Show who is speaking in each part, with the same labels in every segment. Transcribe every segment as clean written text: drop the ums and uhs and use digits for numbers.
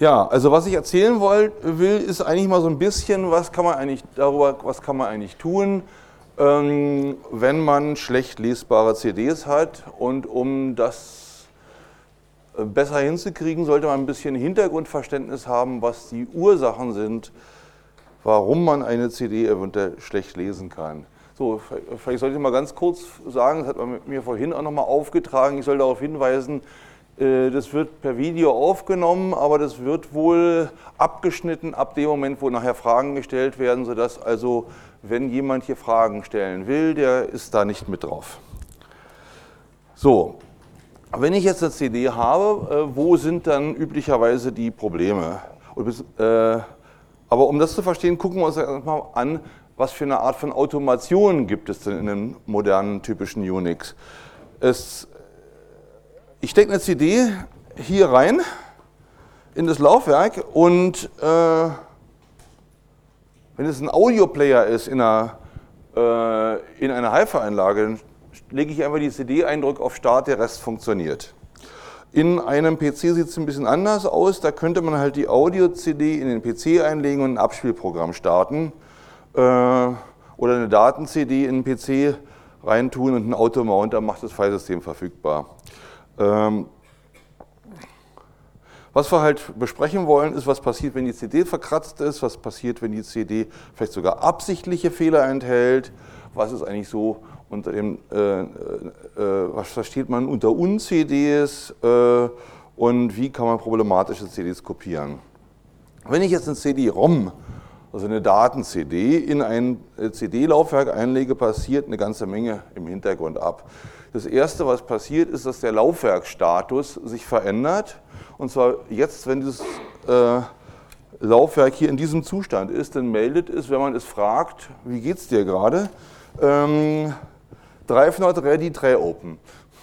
Speaker 1: Ja, also was ich erzählen will, ist eigentlich mal so ein bisschen, was kann man eigentlich tun, wenn man schlecht lesbare CDs hat. Und um das besser hinzukriegen, sollte man ein bisschen Hintergrundverständnis haben, was die Ursachen sind, warum man eine CD eventuell schlecht lesen kann. So, vielleicht sollte ich mal ganz kurz sagen, das hat man mir vorhin auch nochmal aufgetragen, ich soll darauf hinweisen, das wird per Video aufgenommen, aber das wird wohl abgeschnitten ab dem Moment, wo nachher Fragen gestellt werden, sodass also, wenn jemand hier Fragen stellen will, der ist da nicht mit drauf. So, wenn ich jetzt eine CD habe, wo sind dann üblicherweise die Probleme? Aber um das zu verstehen, gucken wir uns erstmal an, was für eine Art von Automation gibt es denn in einem modernen, typischen Unix. Ich stecke eine CD hier rein in das Laufwerk und wenn es ein Audioplayer ist in einer Hi-Fi-Anlage, dann lege ich einfach die CD ein, drücke auf Start, der Rest funktioniert. In einem PC sieht es ein bisschen anders aus, da könnte man halt die Audio-CD in den PC einlegen und ein Abspielprogramm starten oder eine Daten-CD in den PC reintun und ein Automounter macht das Filesystem verfügbar. Was wir halt besprechen wollen, ist, was passiert, wenn die CD verkratzt ist, was passiert, wenn die CD vielleicht sogar absichtliche Fehler enthält, was ist eigentlich so unter dem, was versteht man unter Un-CDs und wie kann man problematische CDs kopieren. Wenn ich jetzt eine CD-ROM, also eine Daten-CD, in ein CD-Laufwerk einlege, passiert eine ganze Menge im Hintergrund ab. Das Erste, was passiert, ist, dass der Laufwerksstatus sich verändert. Und zwar jetzt, wenn dieses Laufwerk hier in diesem Zustand ist, dann meldet es, wenn man es fragt, wie geht's dir gerade, Drive not ready, try open.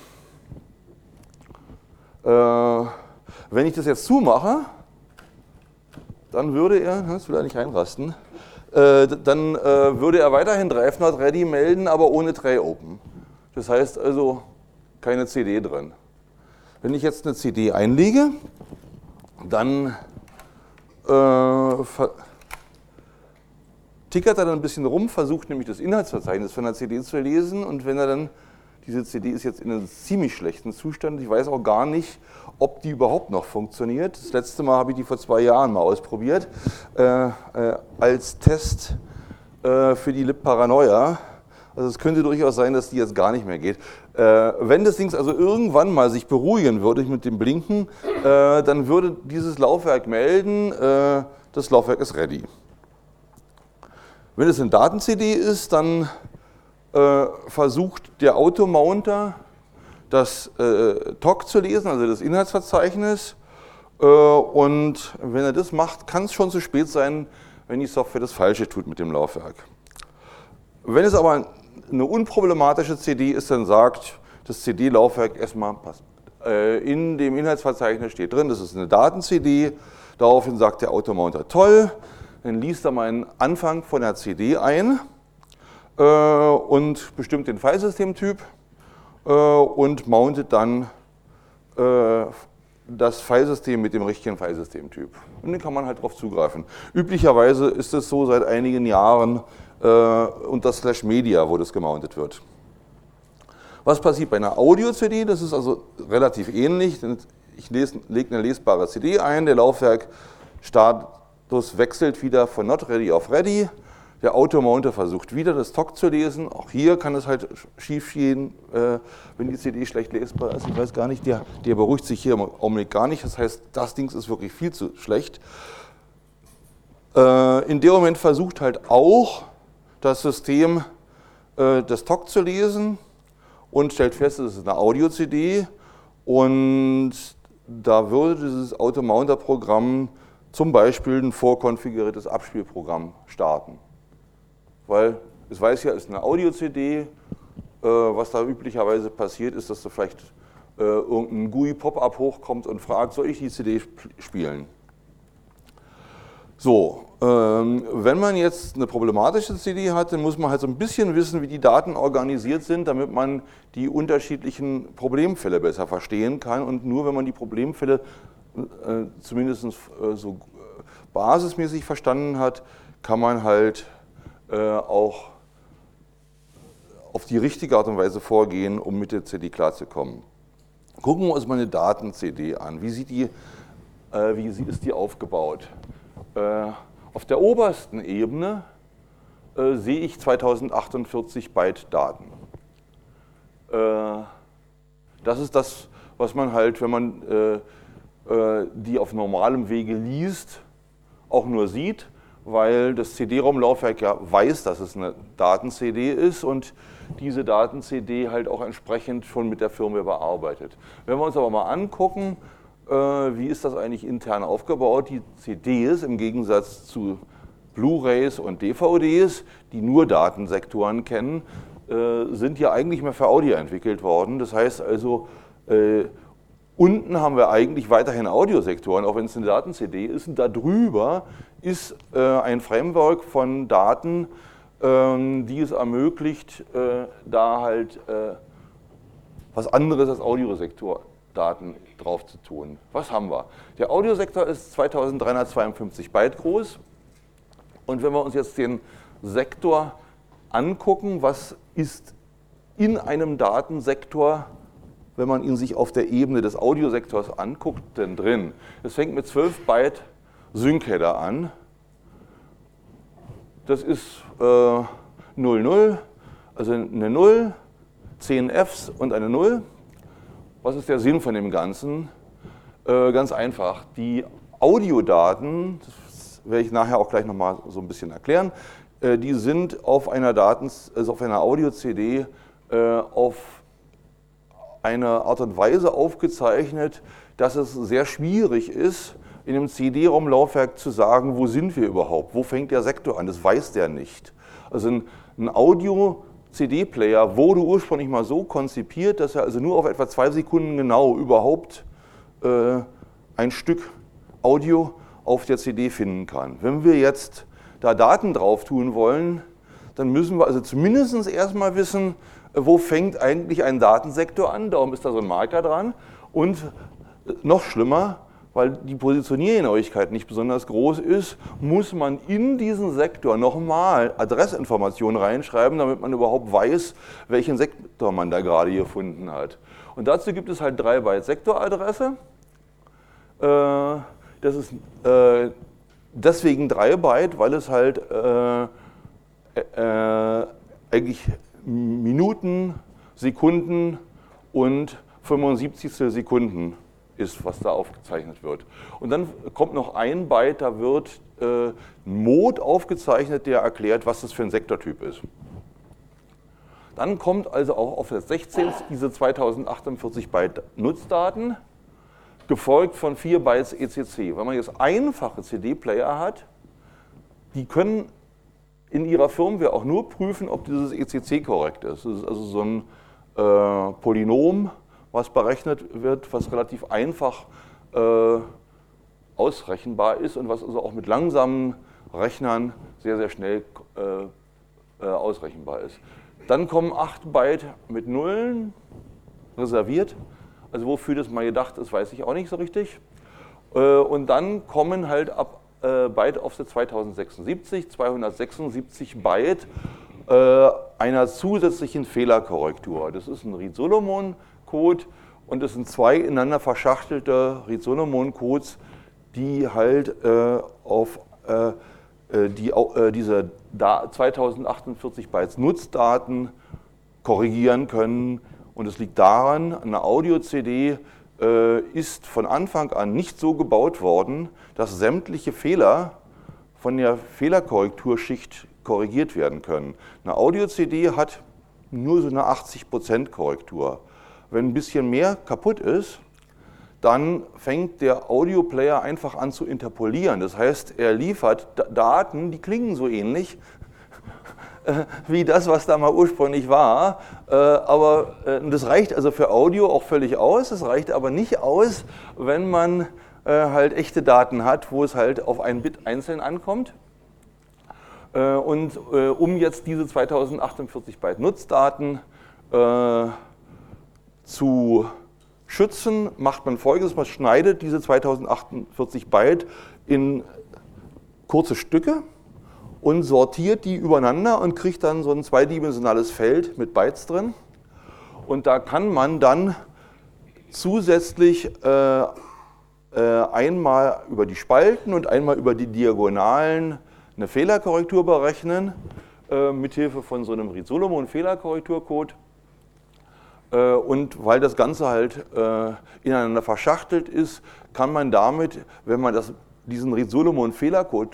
Speaker 1: Wenn ich das jetzt zumache, dann würde er, das will er nicht reinrasten, dann würde er weiterhin Drive not ready melden, aber ohne try open. Das heißt also keine CD drin. Wenn ich jetzt eine CD einlege, dann tickert er dann ein bisschen rum, versucht nämlich das Inhaltsverzeichnis von der CD zu lesen und wenn er dann, diese CD ist jetzt in einem ziemlich schlechten Zustand, ich weiß auch gar nicht, ob die überhaupt noch funktioniert. Das letzte Mal habe ich die vor 2 Jahren mal ausprobiert, als Test für die libparanoia. Also es könnte durchaus sein, dass die jetzt gar nicht mehr geht. Wenn das Ding also irgendwann mal sich beruhigen würde mit dem Blinken, dann würde dieses Laufwerk melden, das Laufwerk ist ready. Wenn es eine Daten-CD ist, dann versucht der Automounter das TOC zu lesen, also das Inhaltsverzeichnis. Und wenn er das macht, kann es schon zu spät sein, wenn die Software das Falsche tut mit dem Laufwerk. Wenn es aber eine unproblematische CD ist, dann sagt das CD-Laufwerk erstmal, in dem Inhaltsverzeichnis steht drin, das ist eine Daten-CD, daraufhin sagt der Automounter toll, dann liest er mal einen Anfang von der CD ein und bestimmt den Filesystemtyp und mountet dann das Filesystem mit dem richtigen Filesystemtyp. Und dann kann man halt darauf zugreifen. Üblicherweise ist es so seit einigen Jahren unter /media, wo das gemountet wird. Was passiert bei einer Audio-CD? Das ist also relativ ähnlich. Ich lege eine lesbare CD ein, der Laufwerkstatus wechselt wieder von not ready auf ready. Der Automounter versucht wieder das TOC zu lesen. Auch hier kann es halt schief gehen, wenn die CD schlecht lesbar ist. Ich weiß gar nicht, der beruhigt sich hier im Augenblick gar nicht. Das heißt, das Ding ist wirklich viel zu schlecht. In dem Moment versucht halt auch das System das TOC zu lesen und stellt fest, es ist eine Audio-CD und da würde dieses Automounter-Programm zum Beispiel ein vorkonfiguriertes Abspielprogramm starten. Weil es weiß ja, es ist eine Audio-CD, was da üblicherweise passiert ist, dass da vielleicht irgendein GUI-Pop-up hochkommt und fragt, soll ich die CD spielen? So, wenn man jetzt eine problematische CD hat, dann muss man halt so ein bisschen wissen, wie die Daten organisiert sind, damit man die unterschiedlichen Problemfälle besser verstehen kann. Und nur wenn man die Problemfälle zumindest so basismäßig verstanden hat, kann man halt auch auf die richtige Art und Weise vorgehen, um mit der CD klarzukommen. Gucken wir uns mal eine Daten-CD an. Wie ist die aufgebaut? Auf der obersten Ebene sehe ich 2048 Byte Daten. Das ist das, was man halt, wenn man die auf normalem Wege liest, auch nur sieht, weil das CD-ROM-Laufwerk ja weiß, dass es eine Daten-CD ist und diese Daten-CD halt auch entsprechend schon mit der Firmware bearbeitet. Wenn wir uns aber mal angucken, wie ist das eigentlich intern aufgebaut, die CDs im Gegensatz zu Blu-rays und DVDs, die nur Datensektoren kennen, sind ja eigentlich mehr für Audio entwickelt worden. Das heißt also, unten haben wir eigentlich weiterhin Audiosektoren, auch wenn es eine Daten-CD ist. Und darüber ist ein Framework von Daten, die es ermöglicht, da halt was anderes als Audiosektor-Daten drauf zu tun. Was haben wir? Der Audiosektor ist 2352 Byte groß. Und wenn wir uns jetzt den Sektor angucken, was ist in einem Datensektor, wenn man ihn sich auf der Ebene des Audiosektors anguckt, denn drin? Es fängt mit 12 Byte Sync-Header an. Das ist 00, also eine 0, 10 Fs und eine 0. Was ist der Sinn von dem Ganzen? Ganz einfach. Die Audiodaten, das werde ich nachher auch gleich nochmal so ein bisschen erklären, die sind auf einer Audio-CD auf eine Art und Weise aufgezeichnet, dass es sehr schwierig ist, in einem CD-ROM-Laufwerk zu sagen, wo sind wir überhaupt, wo fängt der Sektor an, das weiß der nicht. Also ein Audio-CD-Player wurde ursprünglich mal so konzipiert, dass er also nur auf etwa 2 Sekunden genau überhaupt ein Stück Audio auf der CD finden kann. Wenn wir jetzt da Daten drauf tun wollen, dann müssen wir also zumindest erstmal wissen, wo fängt eigentlich ein Datensektor an, darum ist da so ein Marker dran. Und noch schlimmer, weil die Positioniergenauigkeit nicht besonders groß ist, muss man in diesen Sektor nochmal Adressinformationen reinschreiben, damit man überhaupt weiß, welchen Sektor man da gerade gefunden hat. Und dazu gibt es halt 3 Byte Sektoradresse. Das ist deswegen 3 Byte, weil es halt eigentlich Minuten, Sekunden und 75 Sekunden ist, was da aufgezeichnet wird. Und dann kommt noch ein Byte, da wird ein Mode aufgezeichnet, der erklärt, was das für ein Sektortyp ist. Dann kommt also auch auf das 16 diese 2048 Byte Nutzdaten, gefolgt von 4 Bytes ECC. Wenn man jetzt einfache CD-Player hat, die können in ihrer Firmware auch nur prüfen, ob dieses ECC korrekt ist. Das ist also so ein Polynom, was berechnet wird, was relativ einfach ausrechenbar ist und was also auch mit langsamen Rechnern sehr, sehr schnell ausrechenbar ist. Dann kommen 8 Byte mit Nullen reserviert. Also wofür das mal gedacht ist, weiß ich auch nicht so richtig. Und dann kommen halt ab Byte Offset 2076, 276 Byte einer zusätzlichen Fehlerkorrektur. Das ist ein Reed-Solomon-Code und es sind 2 ineinander verschachtelte Reed-Solomon-Codes, die halt auf diese 2048 Bytes Nutzdaten korrigieren können. Und es liegt daran, eine Audio-CD ist von Anfang an nicht so gebaut worden, dass sämtliche Fehler von der Fehlerkorrekturschicht korrigiert werden können. Eine Audio-CD hat nur so eine 80% Korrektur. Wenn ein bisschen mehr kaputt ist, dann fängt der Audioplayer einfach an zu interpolieren. Das heißt, er liefert Daten, die klingen so ähnlich wie das, was da mal ursprünglich war. Aber das reicht also für Audio auch völlig aus. Es reicht aber nicht aus, wenn man halt echte Daten hat, wo es halt auf ein Bit einzeln ankommt. Und um jetzt diese 2048 Byte Nutzdaten zu schützen, macht man Folgendes: Man schneidet diese 2048 Byte in kurze Stücke und sortiert die übereinander und kriegt dann so ein zweidimensionales Feld mit Bytes drin. Und da kann man dann zusätzlich einmal über die Spalten und einmal über die Diagonalen eine Fehlerkorrektur berechnen, mithilfe von so einem Reed-Solomon-Fehlerkorrekturcode. Und weil das Ganze halt ineinander verschachtelt ist, kann man damit, wenn man diesen Reed-Solomon-Fehlercode,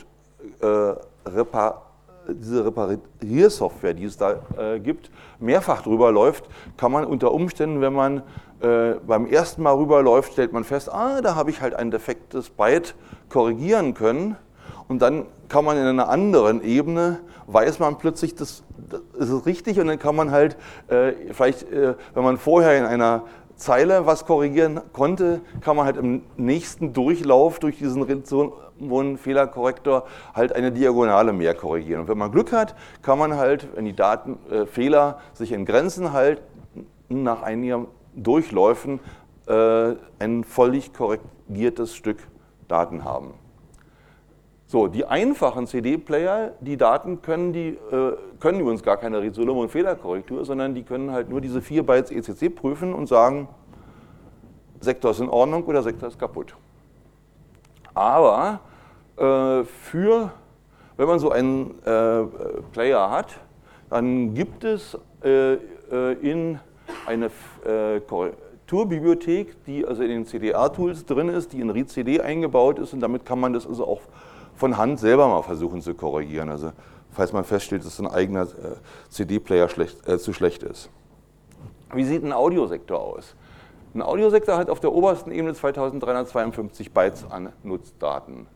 Speaker 1: diese Repariersoftware, die es da gibt, mehrfach drüber läuft, kann man unter Umständen, wenn man beim ersten Mal rüberläuft, stellt man fest, da habe ich halt ein defektes Byte korrigieren können. Und dann kann man in einer anderen Ebene, weiß man plötzlich, das ist richtig, und dann kann man halt vielleicht, wenn man vorher in einer Zeile was korrigieren konnte, kann man halt im nächsten Durchlauf durch diesen Fehlerkorrektor halt eine Diagonale mehr korrigieren. Und wenn man Glück hat, kann man halt, wenn die Fehler sich in Grenzen halten, nach einigen Durchläufen ein völlig korrigiertes Stück Daten haben. So, die einfachen CD-Player, die Daten können übrigens gar keine Reed-Solomon-Fehlerkorrektur, sondern die können halt nur diese 4 Bytes ECC prüfen und sagen, Sektor ist in Ordnung oder Sektor ist kaputt. Aber wenn man so einen Player hat, dann gibt es in eine Korrekturbibliothek, die also in den CDR-Tools drin ist, die in readcd eingebaut ist, und damit kann man das also auch von Hand selber mal versuchen zu korrigieren. Also falls man feststellt, dass ein eigener CD-Player zu schlecht ist. Wie sieht ein Audiosektor aus? Ein Audiosektor hat auf der obersten Ebene 2352 Bytes an Nutzdaten.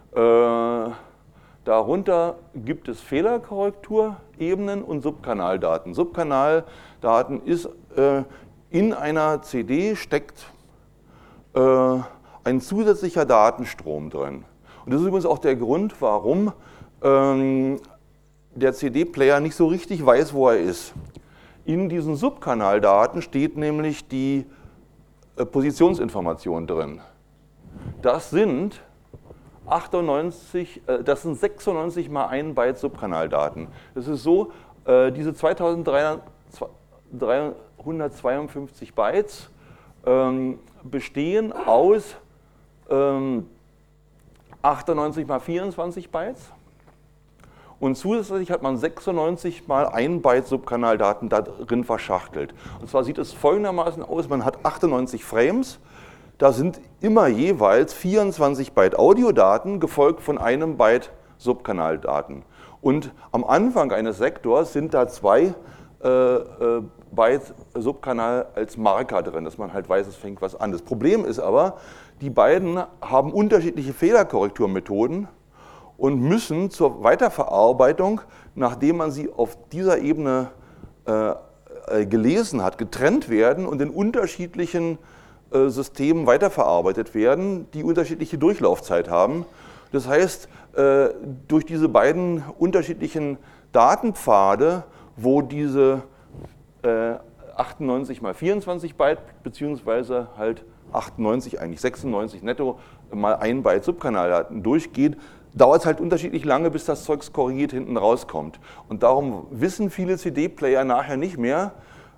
Speaker 1: Darunter gibt es Fehlerkorrekturebenen und Subkanaldaten. Subkanaldaten ist, in einer CD steckt ein zusätzlicher Datenstrom drin. Und das ist übrigens auch der Grund, warum der CD-Player nicht so richtig weiß, wo er ist. In diesen Subkanaldaten steht nämlich die Positionsinformation drin. Das sind 96 mal 1 Byte Subkanaldaten. Das ist so, diese 2352 Bytes bestehen aus 98 mal 24 Bytes. Und zusätzlich hat man 96 mal 1 Byte Subkanaldaten da drin verschachtelt. Und zwar sieht es folgendermaßen aus: Man hat 98 Frames, da sind immer jeweils 24 Byte Audiodaten, gefolgt von 1 Byte Subkanaldaten. Und am Anfang eines Sektors sind da 2 Byte Subkanal als Marker drin, dass man halt weiß, es fängt was an. Das Problem ist aber, die beiden haben unterschiedliche Fehlerkorrekturmethoden und müssen zur Weiterverarbeitung, nachdem man sie auf dieser Ebene gelesen hat, getrennt werden und in unterschiedlichen Systemen weiterverarbeitet werden, die unterschiedliche Durchlaufzeit haben. Das heißt, durch diese beiden unterschiedlichen Datenpfade, wo diese 98 mal 24 Byte, beziehungsweise halt 98, eigentlich 96 netto, mal 1 Byte Subkanaldaten durchgeht, dauert es halt unterschiedlich lange, bis das Zeugs korrigiert hinten rauskommt. Und darum wissen viele CD-Player nachher nicht mehr,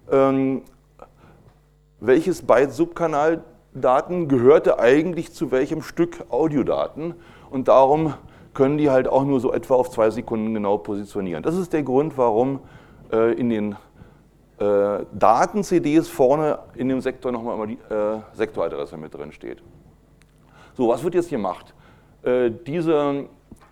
Speaker 1: welches Byte Subkanaldaten gehörte eigentlich zu welchem Stück Audiodaten. Und darum können die halt auch nur so etwa auf 2 Sekunden genau positionieren. Das ist der Grund, warum in den Daten-CDs vorne in dem Sektor nochmal immer die Sektoradresse mit drin steht. So, was wird jetzt gemacht? Diese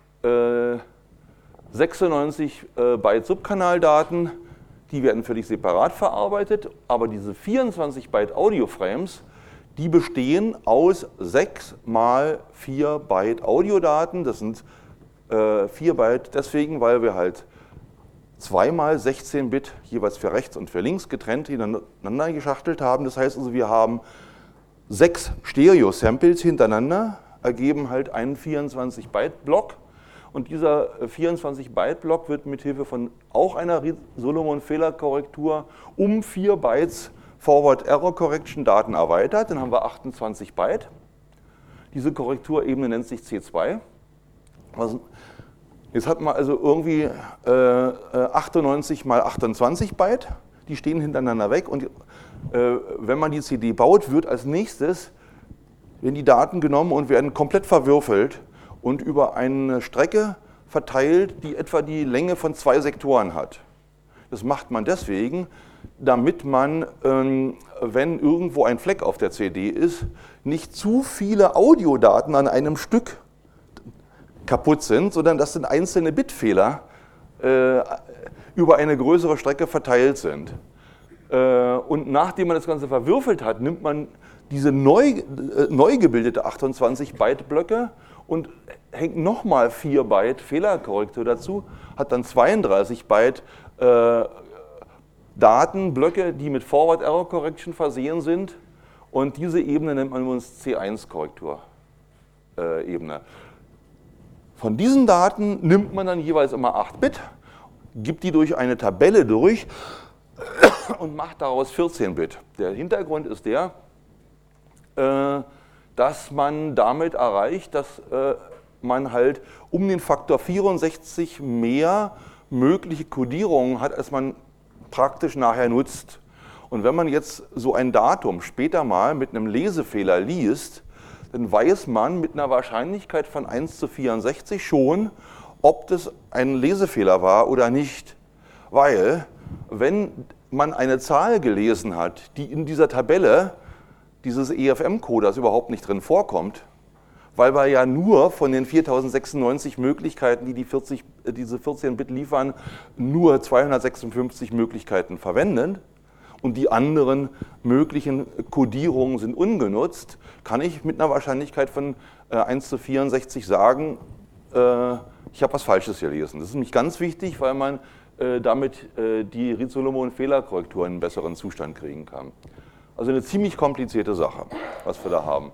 Speaker 1: 96 Byte Subkanaldaten, die werden völlig separat verarbeitet, aber diese 24 Byte Audio-Frames, die bestehen aus 6 mal 4 Byte Audiodaten. Das sind 4 Byte deswegen, weil wir halt 2 mal 16 Bit jeweils für rechts und für links getrennt hintereinander geschachtelt haben. Das heißt also, wir haben 6 Stereo-Samples hintereinander, ergeben halt einen 24-Byte-Block. Und dieser 24-Byte-Block wird mit Hilfe von auch einer Solomon-Fehlerkorrektur um 4 Bytes Forward Error Correction Daten erweitert, dann haben wir 28 Byte. Diese Korrekturebene nennt sich C2. Jetzt hat man also irgendwie 98 mal 28 Byte, die stehen hintereinander weg und wenn man die CD baut, wird als nächstes, werden die Daten genommen und werden komplett verwürfelt und über eine Strecke verteilt, die etwa die Länge von 2 Sektoren hat. Das macht man deswegen, damit man, wenn irgendwo ein Fleck auf der CD ist, nicht zu viele Audiodaten an einem Stück kaputt sind, sondern dass dann einzelne Bitfehler über eine größere Strecke verteilt sind. Und nachdem man das Ganze verwürfelt hat, nimmt man diese neu gebildete 28 Byte Blöcke und hängt nochmal 4 Byte Fehlerkorrektur dazu, hat dann 32 Byte Datenblöcke, die mit Forward Error Correction versehen sind. Und diese Ebene nennt man uns C1-Korrektur-Ebene. Von diesen Daten nimmt man dann jeweils immer 8 Bit, gibt die durch eine Tabelle durch und macht daraus 14 Bit. Der Hintergrund ist der, dass man damit erreicht, dass man halt um den Faktor 64 mehr mögliche Codierungen hat, als man praktisch nachher nutzt. Und wenn man jetzt so ein Datum später mal mit einem Lesefehler liest, dann weiß man mit einer Wahrscheinlichkeit von 1 zu 64 schon, ob das ein Lesefehler war oder nicht. Weil, wenn man eine Zahl gelesen hat, die in dieser Tabelle dieses EFM-Coders überhaupt nicht drin vorkommt, weil wir ja nur von den 4096 Möglichkeiten, die diese 14 Bit liefern, nur 256 Möglichkeiten verwenden und die anderen möglichen Codierungen sind ungenutzt, kann ich mit einer Wahrscheinlichkeit von 1 zu 64 sagen, ich habe was Falsches gelesen. Das ist nämlich ganz wichtig, weil man damit die Reed-Solomon-Fehlerkorrektur in einen besseren Zustand kriegen kann. Also eine ziemlich komplizierte Sache, was wir da haben.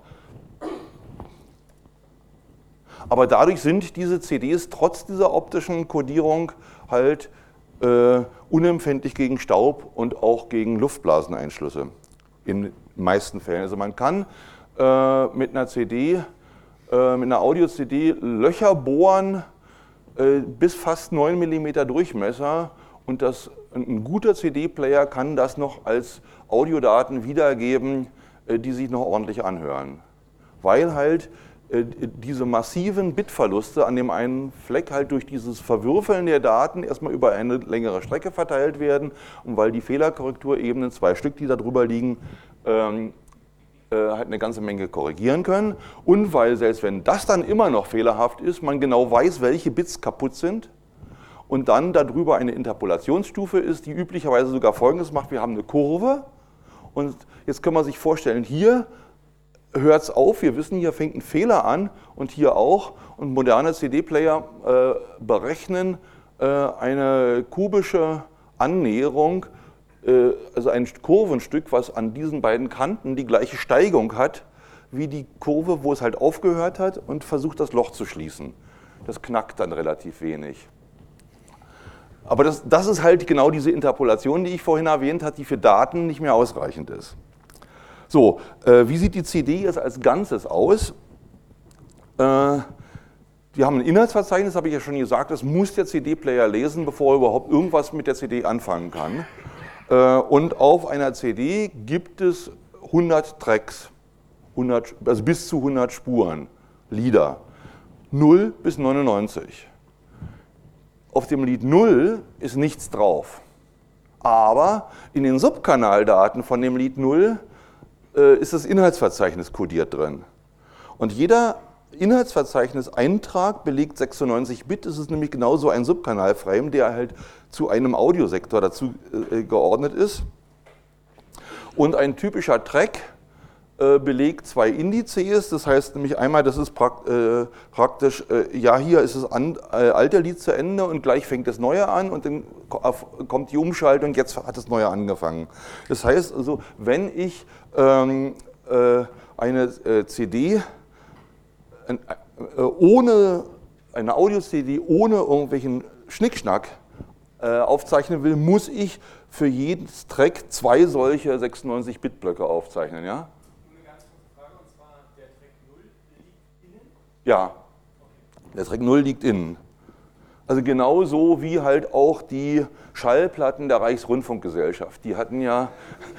Speaker 1: Aber dadurch sind diese CDs trotz dieser optischen Codierung halt unempfindlich gegen Staub und auch gegen Luftblaseneinschlüsse in den meisten Fällen. Also man kann mit einer CD, mit einer Audio-CD Löcher bohren bis fast 9 mm Durchmesser und ein guter CD-Player kann das noch als Audiodaten wiedergeben, die sich noch ordentlich anhören. Weil halt diese massiven Bitverluste an dem einen Fleck halt durch dieses Verwürfeln der Daten erstmal über eine längere Strecke verteilt werden und weil die Fehlerkorrekturebenen, 2 Stück, die da drüber liegen, halt eine ganze Menge korrigieren können und weil selbst wenn das dann immer noch fehlerhaft ist, man genau weiß, welche Bits kaputt sind und dann darüber eine Interpolationsstufe ist, die üblicherweise sogar Folgendes macht, wir haben eine Kurve und jetzt kann man sich vorstellen, hier hört es auf, wir wissen, hier fängt ein Fehler an und hier auch. Und moderne CD-Player berechnen eine kubische Annäherung, also ein Kurvenstück, was an diesen beiden Kanten die gleiche Steigung hat, wie die Kurve, wo es halt aufgehört hat und versucht, das Loch zu schließen. Das knackt dann relativ wenig. Aber das ist halt genau diese Interpolation, die ich vorhin erwähnt habe, die für Daten nicht mehr ausreichend ist. So, wie sieht die CD jetzt als Ganzes aus? Wir haben ein Inhaltsverzeichnis, habe ich ja schon gesagt, das muss der CD-Player lesen, bevor er überhaupt irgendwas mit der CD anfangen kann. Und auf einer CD gibt es 100 Tracks, also bis zu 100 Spuren, Lieder, 0 bis 99. Auf dem Lied 0 ist nichts drauf, aber in den Subkanaldaten von dem Lied 0 ist das Inhaltsverzeichnis kodiert drin. Und jeder Inhaltsverzeichnis-Eintrag belegt 96 Bit. Das ist nämlich genauso ein Subkanalframe, der halt zu einem Audiosektor dazu geordnet ist. Und ein typischer Track belegt 2 Indizes. Das heißt nämlich einmal, das ist praktisch, ja, hier ist das alte Lied zu Ende und gleich fängt das neue an und dann kommt die Umschaltung, jetzt hat das neue angefangen. Das heißt also, wenn ich eine CD ohne, eine Audio-CD ohne irgendwelchen Schnickschnack aufzeichnen will, muss ich für jedes Track 2 solche 96-Bit-Blöcke aufzeichnen. Ja?
Speaker 2: Eine ganz kurze Frage, und zwar der Track 0 liegt innen?
Speaker 1: Ja, der Track 0 liegt innen. Also genauso wie halt auch die Schallplatten der Reichsrundfunkgesellschaft. Die hatten ja,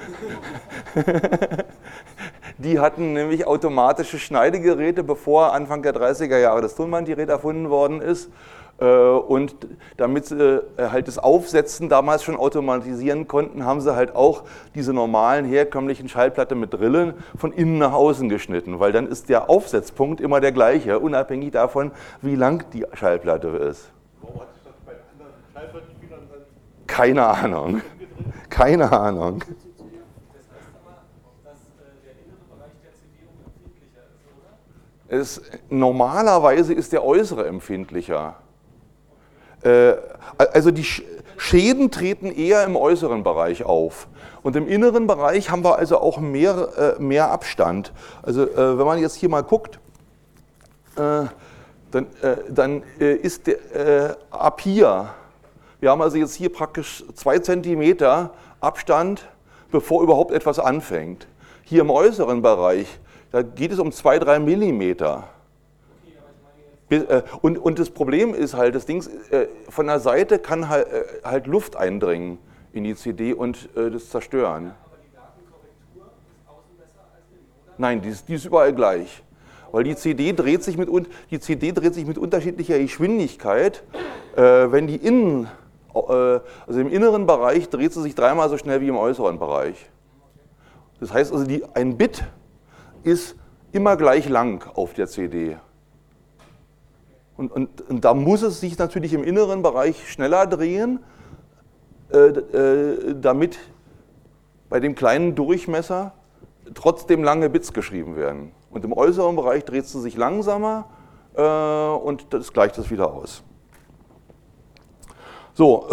Speaker 1: die hatten nämlich automatische Schneidegeräte, bevor Anfang der 30er Jahre das Tonbandgerät erfunden worden ist. Und damit sie halt das Aufsetzen damals schon automatisieren konnten, haben sie halt auch diese normalen herkömmlichen Schallplatten mit Drillen von innen nach außen geschnitten, weil dann ist der Aufsetzpunkt immer der gleiche, unabhängig davon, wie lang die Schallplatte ist.
Speaker 3: Warum hat sich das bei anderen Schallplattenspielern dann
Speaker 1: Keine Ahnung. Keine Ahnung.
Speaker 2: Das heißt aber, dass der innere Bereich der CD empfindlicher ist, oder?
Speaker 1: Normalerweise ist der äußere empfindlicher. Also die Schäden treten eher im äußeren Bereich auf. Und im inneren Bereich haben wir also auch mehr Abstand. Also wenn man jetzt hier mal guckt, dann ist der, ab hier, wir haben also jetzt hier praktisch 2 Zentimeter Abstand, bevor überhaupt etwas anfängt. Hier im äußeren Bereich, da geht es um 2-3 Millimeter. Und das Problem ist halt, das Ding von der Seite kann halt Luft eindringen in die CD und das zerstören.
Speaker 2: Aber die Datenkorrektur ist außen besser als innen, oder?
Speaker 1: Nein, die ist überall gleich. Weil die CD dreht sich mit unterschiedlicher Geschwindigkeit. Wenn die also im inneren Bereich dreht sie sich 3-mal so schnell wie im äußeren Bereich. Das heißt also, ein Bit ist immer gleich lang auf der CD. Und da muss es sich natürlich im inneren Bereich schneller drehen, damit bei dem kleinen Durchmesser trotzdem lange Bits geschrieben werden. Und im äußeren Bereich dreht es sich langsamer und das gleicht es wieder aus. So,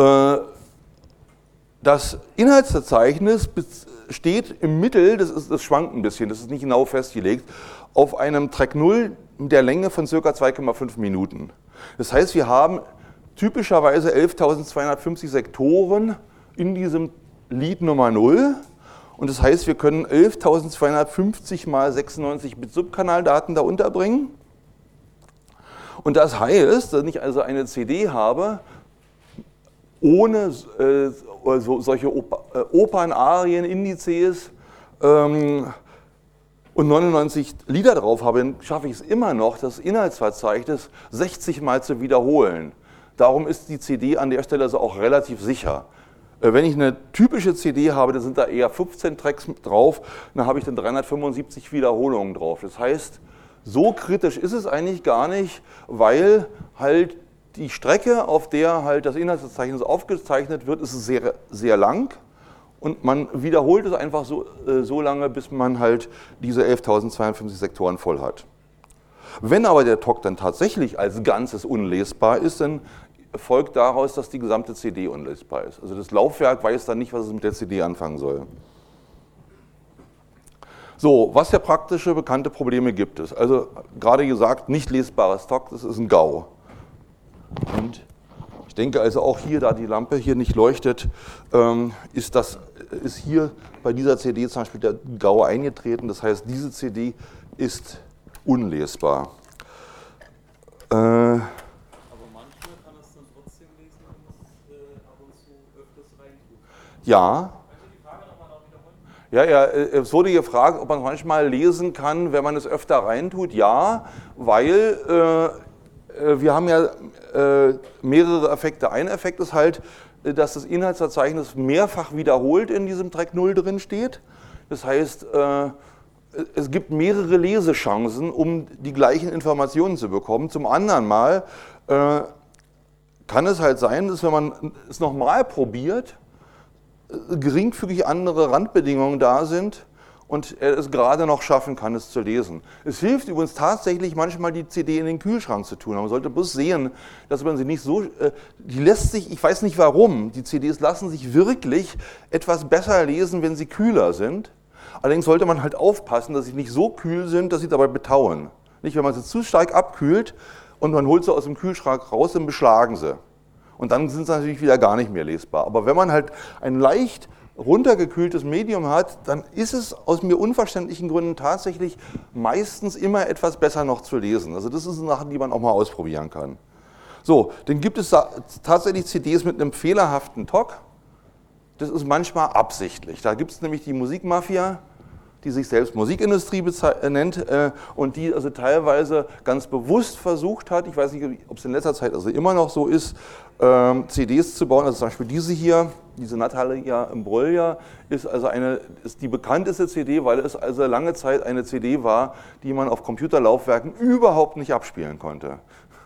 Speaker 1: das Inhaltsverzeichnis steht im Mittel, das schwankt ein bisschen, das ist nicht genau festgelegt, auf einem Track 0 der Länge von ca. 2,5 Minuten. Das heißt, wir haben typischerweise 11.250 Sektoren in diesem Lied Nummer 0. Und das heißt, wir können 11.250 mal 96-Bit Subkanaldaten da unterbringen. Und das heißt, dass ich also eine CD habe, ohne solche Opern-Arien, Indizes und 99 Lieder drauf habe, dann schaffe ich es immer noch, das Inhaltsverzeichnis 60 Mal zu wiederholen. Darum ist die CD an der Stelle also auch relativ sicher. Wenn ich eine typische CD habe, da sind da eher 15 Tracks drauf, dann habe ich dann 375 Wiederholungen drauf. Das heißt, so kritisch ist es eigentlich gar nicht, weil halt die Strecke, auf der halt das Inhaltsverzeichnis aufgezeichnet wird, ist sehr, sehr lang. Und man wiederholt es einfach so lange, bis man halt diese 11.052 Sektoren voll hat. Wenn aber der TOC dann tatsächlich als Ganzes unlesbar ist, dann folgt daraus, dass die gesamte CD unlesbar ist. Also das Laufwerk weiß dann nicht, was es mit der CD anfangen soll. So, was für praktische, bekannte Probleme gibt es? Also gerade gesagt, nicht lesbares TOC, das ist ein GAU. Und ich denke also auch hier, da die Lampe hier nicht leuchtet, ist hier bei dieser CD zum Beispiel der GAU eingetreten. Das heißt, diese CD ist unlesbar.
Speaker 2: Aber manchmal kann es dann trotzdem lesen, wenn man es ab und zu öfters reintut.
Speaker 1: Ja.
Speaker 2: Kannst du die Frage nochmal wiederholen?
Speaker 1: Ja, es wurde gefragt, ob man manchmal lesen kann, wenn man es öfter reintut. Ja, weil wir haben ja mehrere Effekte. Ein Effekt ist halt, dass das Inhaltsverzeichnis mehrfach wiederholt in diesem Track 0 drin steht. Das heißt, es gibt mehrere Lesechancen, um die gleichen Informationen zu bekommen. Zum anderen Mal kann es halt sein, dass wenn man es nochmal probiert, geringfügig andere Randbedingungen da sind und er es gerade noch schaffen kann, es zu lesen. Es hilft übrigens tatsächlich manchmal, die CD in den Kühlschrank zu tun. Man sollte bloß sehen, dass man sie nicht so, die lässt sich, ich weiß nicht warum, die CDs lassen sich wirklich etwas besser lesen, wenn sie kühler sind. Allerdings sollte man halt aufpassen, dass sie nicht so kühl sind, dass sie dabei betauen. Nicht, wenn man sie zu stark abkühlt und man holt sie aus dem Kühlschrank raus, dann beschlagen sie. Und dann sind sie natürlich wieder gar nicht mehr lesbar. Aber wenn man halt ein leicht runtergekühltes Medium hat, dann ist es aus mir unverständlichen Gründen tatsächlich meistens immer etwas besser noch zu lesen. Also das ist eine Sache, die man auch mal ausprobieren kann. So, dann gibt es tatsächlich CDs mit einem fehlerhaften TOC. Das ist manchmal absichtlich. Da gibt es nämlich die Musikmafia, die sich selbst Musikindustrie nennt und die also teilweise ganz bewusst versucht hat, ich weiß nicht, ob es in letzter Zeit also immer noch so ist, CDs zu bauen. Also zum Beispiel diese hier, diese Natalia Imbruglia, ist die bekannteste CD, weil es also lange Zeit eine CD war, die man auf Computerlaufwerken überhaupt nicht abspielen konnte.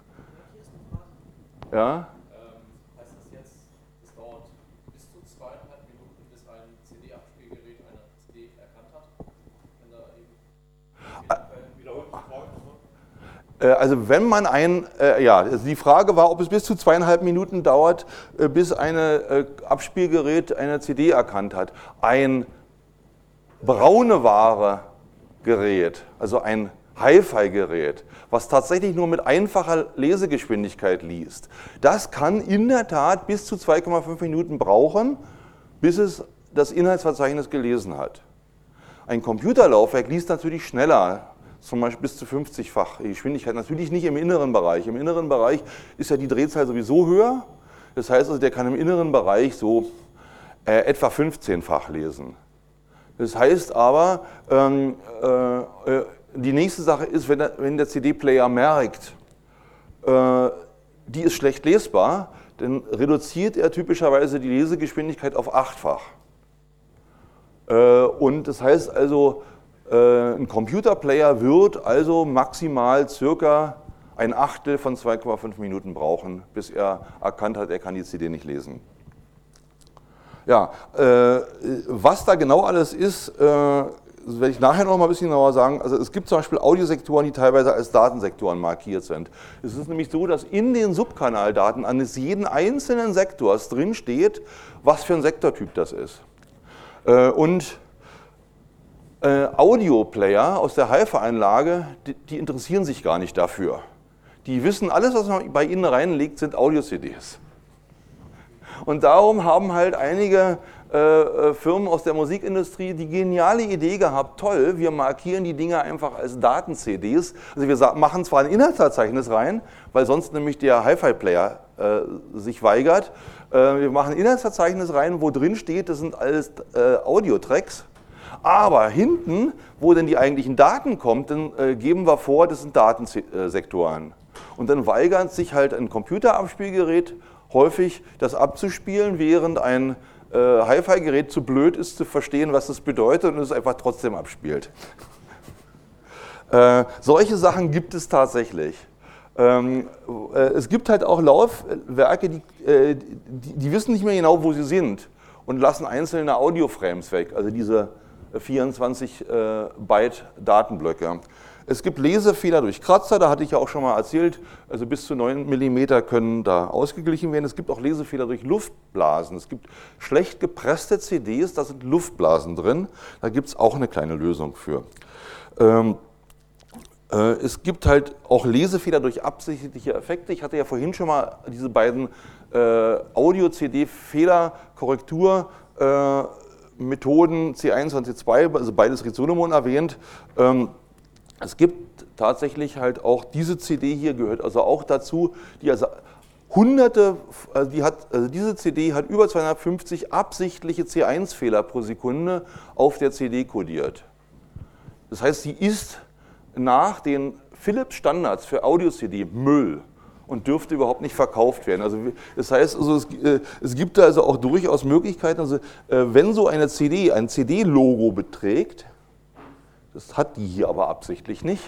Speaker 1: Ja?
Speaker 2: Heißt das jetzt, es dauert bis zu 2,5 Minuten, bis ein CD-Abspielgerät eine CD erkannt hat? Wenn da eben
Speaker 3: Wiederholt die Frage.
Speaker 1: Also wenn man also die Frage war, ob es bis zu 2,5 Minuten dauert, bis ein Abspielgerät eine CD erkannt hat. Ein Brauneware-Gerät, also ein Hi-Fi-Gerät, was tatsächlich nur mit einfacher Lesegeschwindigkeit liest, das kann in der Tat bis zu 2,5 Minuten brauchen, bis es das Inhaltsverzeichnis gelesen hat. Ein Computerlaufwerk liest natürlich schneller, zum Beispiel bis zu 50-fach Geschwindigkeit, natürlich nicht im inneren Bereich. Im inneren Bereich ist ja die Drehzahl sowieso höher, das heißt also, der kann im inneren Bereich so etwa 15-fach lesen. Das heißt aber, die nächste Sache ist, wenn der CD-Player merkt, die ist schlecht lesbar, dann reduziert er typischerweise die Lesegeschwindigkeit auf 8-fach. Und das heißt also, ein Computerplayer wird also maximal circa 1/8 von 2,5 Minuten brauchen, bis er erkannt hat, er kann die CD nicht lesen. Ja, was da genau alles ist, das werde ich nachher noch mal ein bisschen genauer sagen. Also es gibt zum Beispiel Audiosektoren, die teilweise als Datensektoren markiert sind. Es ist nämlich so, dass in den Subkanaldaten eines jeden einzelnen Sektors drin steht, was für ein Sektortyp das ist. Und Audioplayer aus der Hi-Fi-Anlage, die interessieren sich gar nicht dafür. Die wissen, alles, was man bei ihnen reinlegt, sind Audio-CDs. Und darum haben halt einige Firmen aus der Musikindustrie die geniale Idee gehabt, toll, wir markieren die Dinger einfach als Daten-CDs. Also wir machen zwar ein Inhaltsverzeichnis rein, weil sonst nämlich der Hi-Fi-Player sich weigert. Wir machen ein Inhaltsverzeichnis rein, wo drin steht, das sind alles Audio-Tracks. Aber hinten, wo denn die eigentlichen Daten kommen, dann geben wir vor, das sind Datensektoren. Und dann weigert sich halt ein Computerabspielgerät häufig, das abzuspielen, während ein Hi-Fi-Gerät zu blöd ist, zu verstehen, was das bedeutet und es einfach trotzdem abspielt. Solche Sachen gibt es tatsächlich. Es gibt halt auch Laufwerke, die wissen nicht mehr genau, wo sie sind und lassen einzelne Audio-Frames weg, also diese 24 Byte Datenblöcke. Es gibt Lesefehler durch Kratzer, da hatte ich ja auch schon mal erzählt, also bis zu 9 mm können da ausgeglichen werden. Es gibt auch Lesefehler durch Luftblasen. Es gibt schlecht gepresste CDs, da sind Luftblasen drin. Da gibt es auch eine kleine Lösung für. Es gibt halt auch Lesefehler durch absichtliche Effekte. Ich hatte ja vorhin schon mal diese beiden Audio-CD-Fehler-Korrektur-Methoden C1 und C2, also beides Rizonomon erwähnt. Es gibt tatsächlich halt auch diese CD hier, gehört also auch dazu, die also diese CD hat über 250 absichtliche C1-Fehler pro Sekunde auf der CD kodiert. Das heißt, sie ist nach den Philips-Standards für Audio-CD Müll und dürfte überhaupt nicht verkauft werden. Also das heißt, also es gibt da also auch durchaus Möglichkeiten, also wenn so eine CD ein CD-Logo beträgt, das hat die hier aber absichtlich nicht,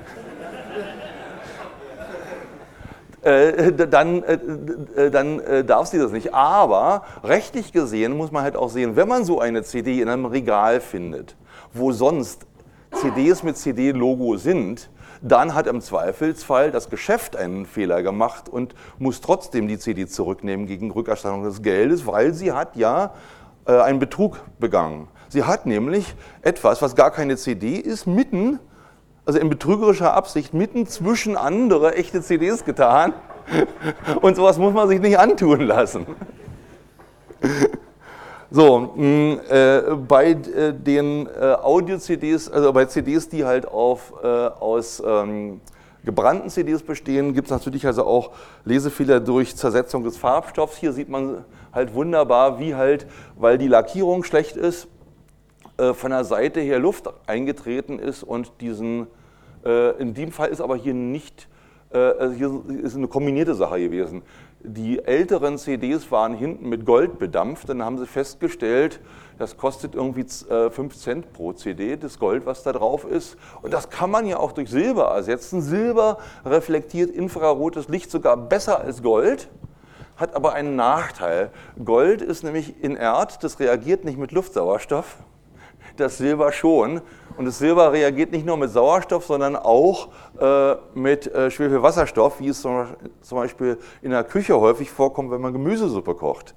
Speaker 1: dann darf sie das nicht. Aber rechtlich gesehen muss man halt auch sehen, wenn man so eine CD in einem Regal findet, wo sonst CDs mit CD-Logo sind, dann hat im Zweifelsfall das Geschäft einen Fehler gemacht und muss trotzdem die CD zurücknehmen gegen Rückerstattung des Geldes, weil sie hat ja einen Betrug begangen. Sie hat nämlich etwas, was gar keine CD ist, also in betrügerischer Absicht, mitten zwischen andere echte CDs getan Und sowas muss man sich nicht antun lassen. So, bei den Audio-CDs, also bei CDs, die halt aus gebrannten CDs bestehen, gibt es natürlich also auch Lesefehler durch Zersetzung des Farbstoffs. Hier sieht man halt wunderbar, wie halt, weil die Lackierung schlecht ist, von der Seite her Luft eingetreten ist und in dem Fall ist aber hier nicht, hier ist eine kombinierte Sache gewesen. Die älteren CDs waren hinten mit Gold bedampft, dann haben sie festgestellt, das kostet irgendwie 5 Cent pro CD, das Gold, was da drauf ist. Und das kann man ja auch durch Silber ersetzen. Silber reflektiert infrarotes Licht sogar besser als Gold, hat aber einen Nachteil. Gold ist nämlich inert, das reagiert nicht mit Luftsauerstoff, das Silber schon. Und das Silber reagiert nicht nur mit Sauerstoff, sondern auch mit Schwefelwasserstoff, wie es zum Beispiel in der Küche häufig vorkommt, wenn man Gemüsesuppe kocht.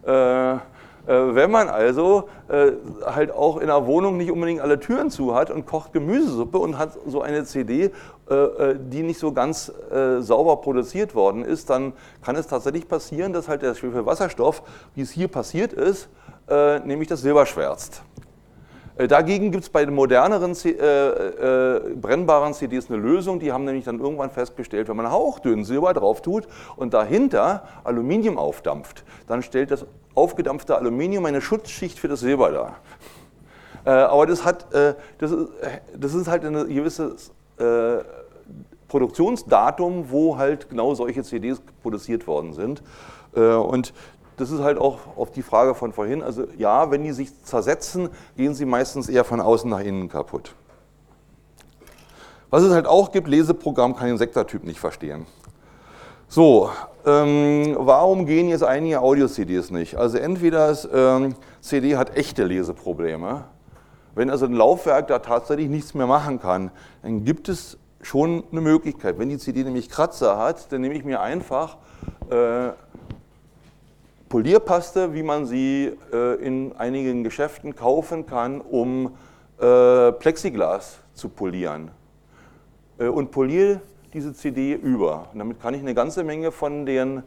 Speaker 1: Wenn man also halt auch in der Wohnung nicht unbedingt alle Türen zu hat und kocht Gemüsesuppe und hat so eine CD, die nicht so ganz sauber produziert worden ist, dann kann es tatsächlich passieren, dass halt der Schwefelwasserstoff, wie es hier passiert ist, nämlich das Silber schwärzt. Dagegen gibt es bei den moderneren brennbaren CDs eine Lösung. Die haben nämlich dann irgendwann festgestellt, wenn man hauchdünn Silber drauf tut und dahinter Aluminium aufdampft, dann stellt das aufgedampfte Aluminium eine Schutzschicht für das Silber dar. Aber das ist halt ein gewisses Produktionsdatum, wo halt genau solche CDs produziert worden sind. Und das ist halt auch auf die Frage von vorhin, also ja, wenn die sich zersetzen, gehen sie meistens eher von außen nach innen kaputt. Was es halt auch gibt, Leseprogramm kann den Sektortyp nicht verstehen. So, warum gehen jetzt einige Audio-CDs nicht? Also entweder das CD hat echte Leseprobleme, wenn also ein Laufwerk da tatsächlich nichts mehr machen kann, dann gibt es schon eine Möglichkeit. Wenn die CD nämlich Kratzer hat, dann nehme ich mir einfach Polierpaste, wie man sie in einigen Geschäften kaufen kann, um Plexiglas zu polieren. Und poliere diese CD über. Und damit kann ich eine ganze Menge von den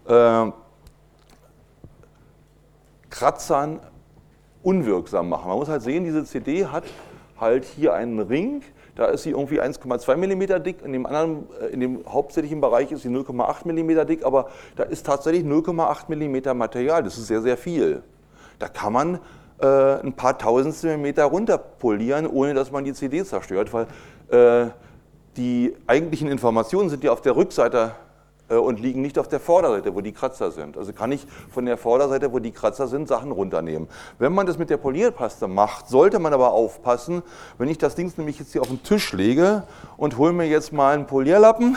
Speaker 1: Kratzern unwirksam machen. Man muss halt sehen, diese CD hat halt hier einen Ring, da ist sie irgendwie 1,2 mm dick, in dem hauptsächlichen Bereich ist sie 0,8 mm dick, aber da ist tatsächlich 0,8 mm Material, das ist sehr, sehr viel. Da kann man ein paar Tausendstel Millimeter runterpolieren, ohne dass man die CD zerstört, weil die eigentlichen Informationen sind ja auf der Rückseite und liegen nicht auf der Vorderseite, wo die Kratzer sind. Also kann ich von der Vorderseite, wo die Kratzer sind, Sachen runternehmen. Wenn man das mit der Polierpaste macht, sollte man aber aufpassen, wenn ich das Ding nämlich jetzt hier auf den Tisch lege und hole mir jetzt mal einen Polierlappen,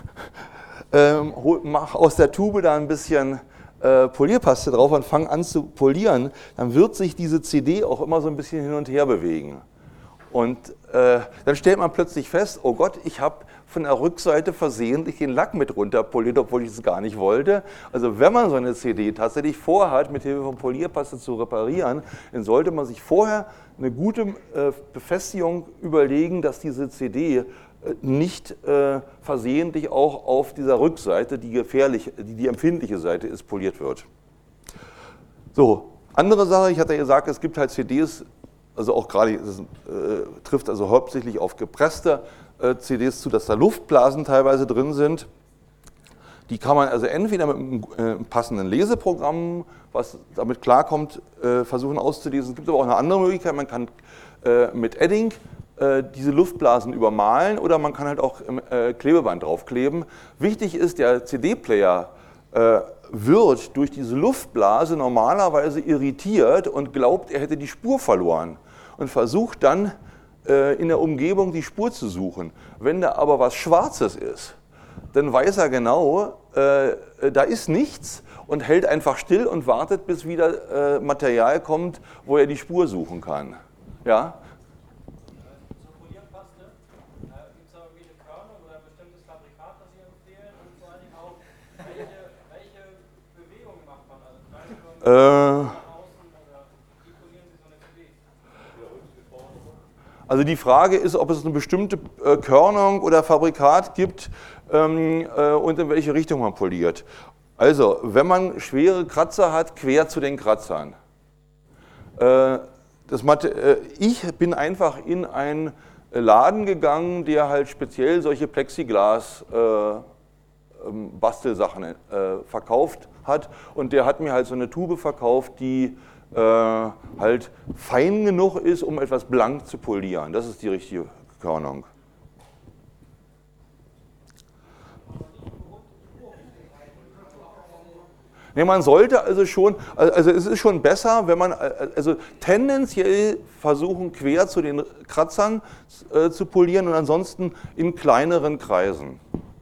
Speaker 1: mache aus der Tube da ein bisschen Polierpaste drauf und fange an zu polieren, dann wird sich diese CD auch immer so ein bisschen hin und her bewegen. Und dann stellt man plötzlich fest, oh Gott, ich habe von der Rückseite versehentlich den Lack mit runterpoliert, obwohl ich es gar nicht wollte. Also wenn man so eine CD tatsächlich vorhat, mit Hilfe von Polierpaste zu reparieren, dann sollte man sich vorher eine gute Befestigung überlegen, dass diese CD nicht versehentlich auch auf dieser Rückseite, die empfindliche Seite ist, poliert wird. So, andere Sache, ich hatte ja gesagt, es gibt halt CDs, also auch gerade, das trifft also hauptsächlich auf gepresste CDs zu, dass da Luftblasen teilweise drin sind. Die kann man also entweder mit einem passenden Leseprogramm, was damit klarkommt, versuchen auszulesen. Es gibt aber auch eine andere Möglichkeit, man kann mit Edding diese Luftblasen übermalen oder man kann halt auch Klebeband draufkleben. Wichtig ist, der CD-Player wird durch diese Luftblase normalerweise irritiert und glaubt, er hätte die Spur verloren und versucht dann in der Umgebung die Spur zu suchen. Wenn da aber was Schwarzes ist, dann weiß er genau, da ist nichts und hält einfach still und wartet, bis wieder Material kommt, wo er die Spur suchen kann. Ja?
Speaker 2: Zur Polierpaste, gibt es da irgendwie eine Körnung oder ein bestimmtes Fabrikat, das Sie empfehlen? Und vor allen Dingen auch, welche Bewegungen macht man? Also kleine außen oder wie polieren Sie so eine CD?
Speaker 1: Also die Frage ist, ob es eine bestimmte Körnung oder Fabrikat gibt. und in welche Richtung man poliert. Also, wenn man schwere Kratzer hat, quer zu den Kratzern. Ich bin einfach in einen Laden gegangen, der halt speziell solche Plexiglas-Bastelsachen verkauft hat. Und der hat mir halt so eine Tube verkauft, die halt fein genug ist, um etwas blank zu polieren. Das ist die richtige Körnung. Nee, man sollte also schon, also es ist schon besser, wenn man also tendenziell versuchen, quer zu den Kratzern zu polieren und ansonsten in kleineren Kreisen.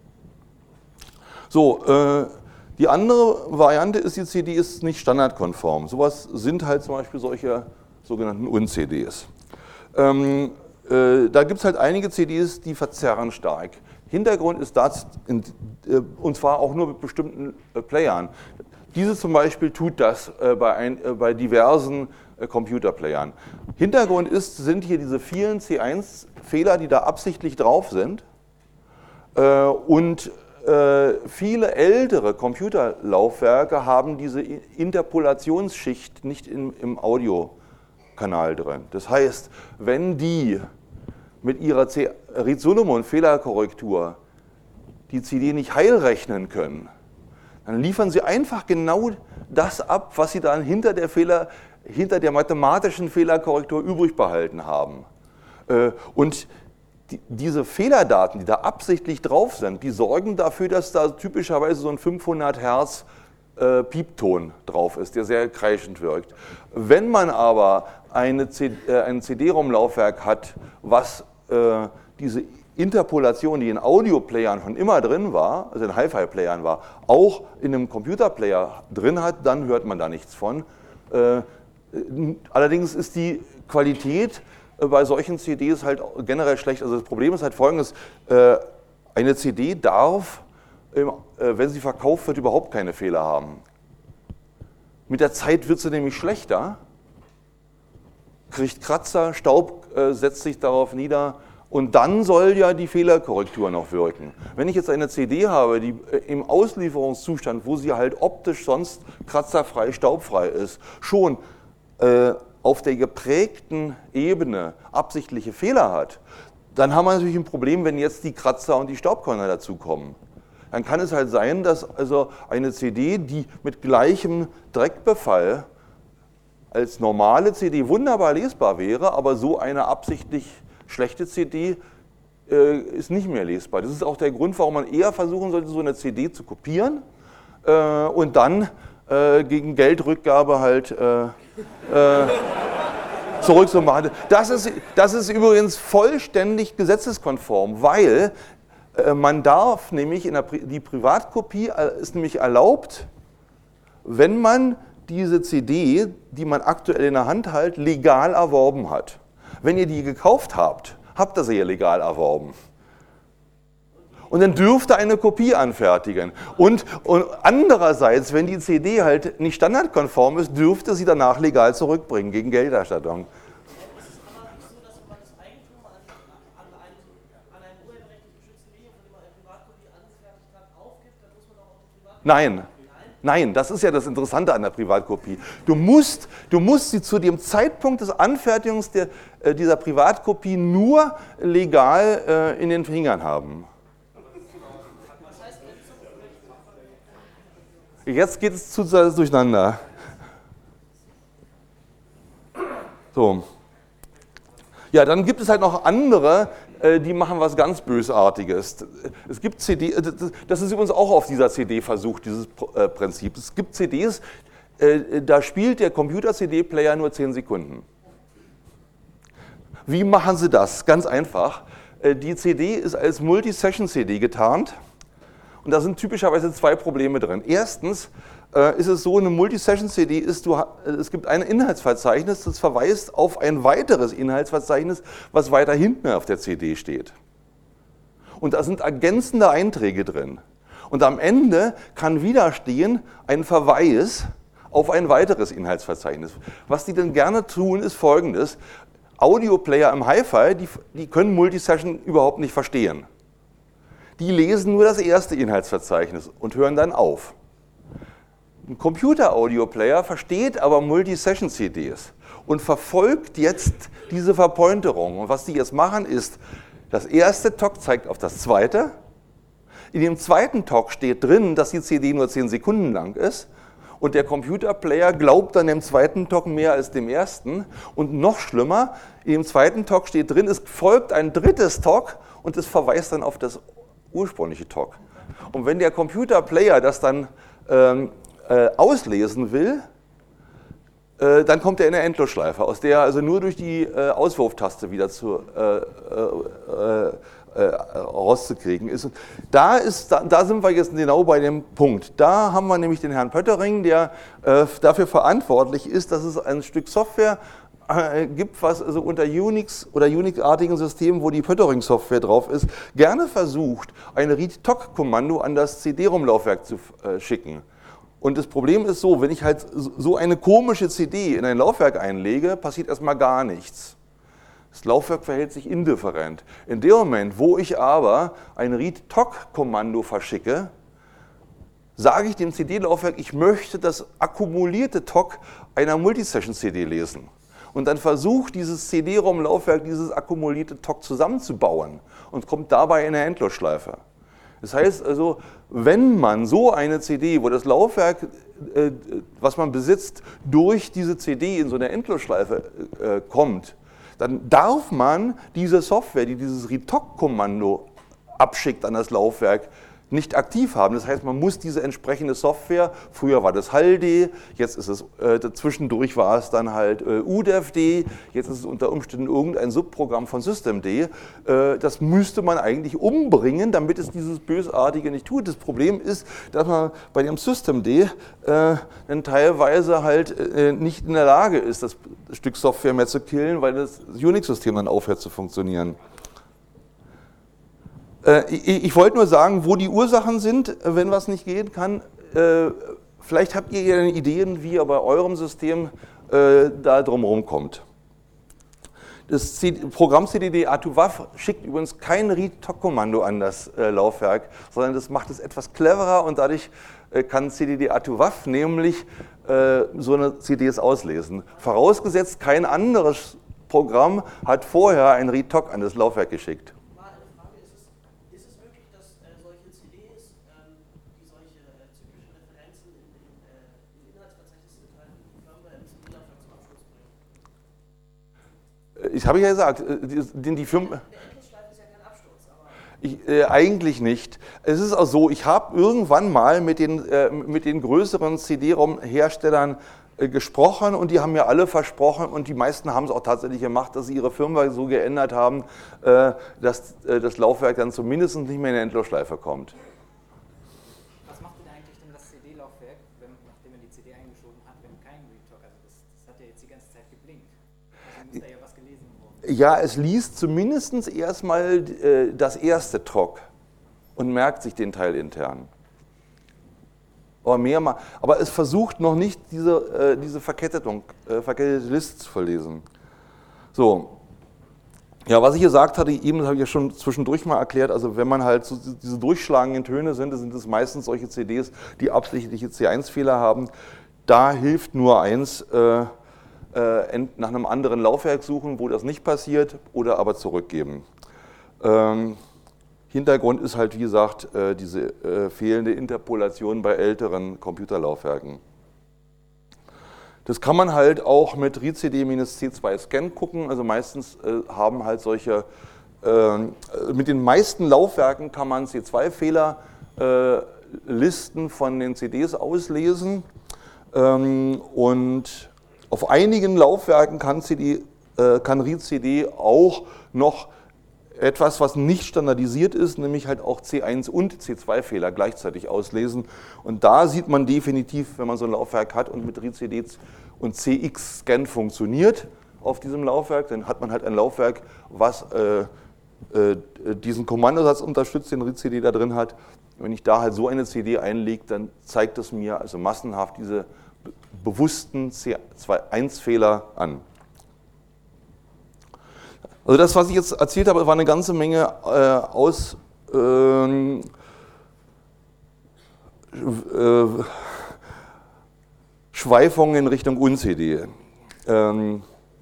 Speaker 1: So, die andere Variante ist, die CD ist nicht standardkonform. Sowas sind halt zum Beispiel solche sogenannten Un-CDs. Da gibt es halt einige CDs, die verzerren stark. Hintergrund ist das, und zwar auch nur mit bestimmten Playern. Diese zum Beispiel tut das bei diversen Computerplayern. Hintergrund sind hier diese vielen C1-Fehler, die da absichtlich drauf sind. Und viele ältere Computerlaufwerke haben diese Interpolationsschicht nicht im Audiokanal drin. Das heißt, wenn die mit ihrer Reed-Solomon-Fehlerkorrektur die CD nicht heilrechnen können, dann liefern sie einfach genau das ab, was sie dann hinter der mathematischen Fehlerkorrektur übrig behalten haben. Und diese Fehlerdaten, die da absichtlich drauf sind, die sorgen dafür, dass da typischerweise so ein 500 Hertz Piepton drauf ist, der sehr kreischend wirkt. Wenn man aber ein CD-ROM-Laufwerk hat, was diese Interpolation, die in Audioplayern schon immer drin war, also in Hi-Fi-Playern war, auch in einem Computerplayer drin hat, dann hört man da nichts von. Allerdings ist die Qualität bei solchen CDs halt generell schlecht. Also das Problem ist halt folgendes: Eine CD darf, wenn sie verkauft wird, überhaupt keine Fehler haben. Mit der Zeit wird sie nämlich schlechter, kriegt Kratzer, Staub setzt sich darauf nieder. Und dann soll ja die Fehlerkorrektur noch wirken. Wenn ich jetzt eine CD habe, die im Auslieferungszustand, wo sie halt optisch sonst kratzerfrei, staubfrei ist, schon auf der geprägten Ebene absichtliche Fehler hat, dann haben wir natürlich ein Problem, wenn jetzt die Kratzer und die Staubkörner dazukommen. Dann kann es halt sein, dass also eine CD, die mit gleichem Dreckbefall als normale CD wunderbar lesbar wäre, aber so eine absichtlich schlechte CD ist nicht mehr lesbar. Das ist auch der Grund, warum man eher versuchen sollte, so eine CD zu kopieren und dann gegen Geldrückgabe halt zurückzumachen. Das ist übrigens vollständig gesetzeskonform, weil man darf nämlich, die Privatkopie ist nämlich erlaubt, wenn man diese CD, die man aktuell in der Hand hält, legal erworben hat. Wenn ihr die gekauft habt, habt ihr sie ja legal erworben. Und dann dürft ihr eine Kopie anfertigen. Und andererseits, wenn die CD halt nicht standardkonform ist, dürft ihr sie danach legal zurückbringen gegen Gelderstattung.
Speaker 4: Es ist aber nicht so, dass man das Eigentum an einem urheberrechtlich geschützten Medium, von dem man eine Privatkopie angefertigt hat, aufgibt, dann muss man auch die Privatkopie.
Speaker 1: Nein, das ist ja das Interessante an der Privatkopie. Du musst sie zu dem Zeitpunkt des Anfertigungs dieser Privatkopie nur legal in den Fingern haben. Jetzt geht es zu durcheinander. So. Ja, dann gibt es halt noch andere, die machen was ganz Bösartiges. Es gibt CDs, das ist übrigens auch auf dieser CD versucht, dieses Prinzip. Es gibt CDs, da spielt der Computer-CD-Player nur 10 Sekunden. Wie machen sie das? Ganz einfach. Die CD ist als Multi-Session-CD getarnt und da sind typischerweise 2 Probleme drin. Erstens ist es so, eine Multi-Session-CD ist, es gibt ein Inhaltsverzeichnis, das verweist auf ein weiteres Inhaltsverzeichnis, was weiter hinten auf der CD steht. Und da sind ergänzende Einträge drin. Und am Ende kann wieder stehen ein Verweis auf ein weiteres Inhaltsverzeichnis. Was die denn gerne tun, ist Folgendes: Audioplayer im Hi-Fi, die können Multisession überhaupt nicht verstehen. die lesen nur das erste Inhaltsverzeichnis und hören dann auf. Ein Computer-Audio-Player versteht aber Multi-Session-CDs und verfolgt jetzt diese Verpointerung. Und was die jetzt machen ist, das erste TOC zeigt auf das zweite. In dem zweiten TOC steht drin, dass die CD nur 10 Sekunden lang ist. Und der Computerplayer glaubt dann dem zweiten TOC mehr als dem ersten. Und noch schlimmer, in dem zweiten TOC steht drin, es folgt ein drittes TOC und es verweist dann auf das ursprüngliche TOC. Und wenn der Computerplayer das dann auslesen will, dann kommt er in eine Endlosschleife, aus der also nur durch die Auswurftaste wieder rauszukriegen ist. Und da sind wir jetzt genau bei dem Punkt. Da haben wir nämlich den Herrn Pöttering, der dafür verantwortlich ist, dass es ein Stück Software gibt, was also unter Unix oder Unix-artigen Systemen, wo die Pöttering-Software drauf ist, gerne versucht, ein read-toc-Kommando an das CD-ROM-Laufwerk zu schicken. Und das Problem ist so, wenn ich halt so eine komische CD in ein Laufwerk einlege, passiert erstmal gar nichts. Das Laufwerk verhält sich indifferent. In dem Moment, wo ich aber ein read-toc-Kommando verschicke, sage ich dem CD-Laufwerk, ich möchte das akkumulierte TOC einer Multisession-CD lesen. Und dann versucht dieses CD-ROM-Laufwerk, dieses akkumulierte TOC zusammenzubauen und kommt dabei in eine Endlosschleife. Das heißt also, wenn man so eine CD, wo das Laufwerk, was man besitzt, durch diese CD in so eine Endlosschleife kommt, dann darf man diese Software, die dieses read-toc-Kommando abschickt an das Laufwerk, nicht aktiv haben. Das heißt, man muss diese entsprechende Software, früher war das HAL-D, jetzt ist es, zwischendurch war es dann halt UDEF-D, jetzt ist es unter Umständen irgendein Subprogramm von Systemd, das müsste man eigentlich umbringen, damit es dieses Bösartige nicht tut. Das Problem ist, dass man bei dem Systemd dann teilweise halt nicht in der Lage ist, das Stück Software mehr zu killen, weil das Unix-System dann aufhört zu funktionieren. Ich wollte nur sagen, wo die Ursachen sind, wenn was nicht gehen kann. Vielleicht habt ihr Ideen, wie ihr bei eurem System da drumherum kommt. Das Programm cdd-atu-wav schickt übrigens kein read-toc-Kommando an das Laufwerk, sondern das macht es etwas cleverer und dadurch kann cdd-atu-wav nämlich so eine CDs auslesen. Vorausgesetzt, kein anderes Programm hat vorher ein read-toc an das Laufwerk geschickt. Ich habe ja gesagt, die Firma.
Speaker 4: Der Endlosschleife ist ja kein Absturz, aber.
Speaker 1: Eigentlich nicht. Es ist auch so, ich habe irgendwann mal mit den größeren CD-ROM-Herstellern gesprochen und die haben mir alle versprochen und die meisten haben es auch tatsächlich gemacht, dass sie ihre Firmware so geändert haben, dass das Laufwerk dann zumindest nicht mehr in eine Endlosschleife kommt.
Speaker 5: Was macht denn eigentlich denn das CD-Laufwerk, nachdem man die CD eingeschoben hat, wenn kein read-toc, also das hat ja jetzt die ganze Zeit geblinkt. Also muss da ja was gelesen worden.
Speaker 1: Ja, es liest zumindest erstmal das erste TOC und merkt sich den Teil intern. Aber es versucht noch nicht, diese verkettete List zu verlesen. So. Ja, was ich gesagt hatte, eben habe ich ja schon zwischendurch mal erklärt, also wenn man halt so diese durchschlagenden Töne sind es meistens solche CDs, die absichtliche C1-Fehler haben. Da hilft nur eins, nach einem anderen Laufwerk suchen, wo das nicht passiert, oder aber zurückgeben. Hintergrund ist halt, wie gesagt, diese fehlende Interpolation bei älteren Computerlaufwerken. Das kann man halt auch mit readcd-c2scan gucken, also meistens haben halt solche, mit den meisten Laufwerken kann man C2-Fehler-Listen von den CDs auslesen und auf einigen Laufwerken kann readcd auch noch etwas, was nicht standardisiert ist, nämlich halt auch C1 und C2-Fehler gleichzeitig auslesen. Und da sieht man definitiv, wenn man so ein Laufwerk hat und mit readcd und CX-Scan funktioniert auf diesem Laufwerk, dann hat man halt ein Laufwerk, was diesen Kommandosatz unterstützt, den readcd da drin hat. Wenn ich da halt so eine CD einlege, dann zeigt es mir also massenhaft diese bewussten C1-Fehler an. Also das, was ich jetzt erzählt habe, war eine ganze Menge Schweifungen in Richtung Un-CD. Ja.
Speaker 2: Ich würde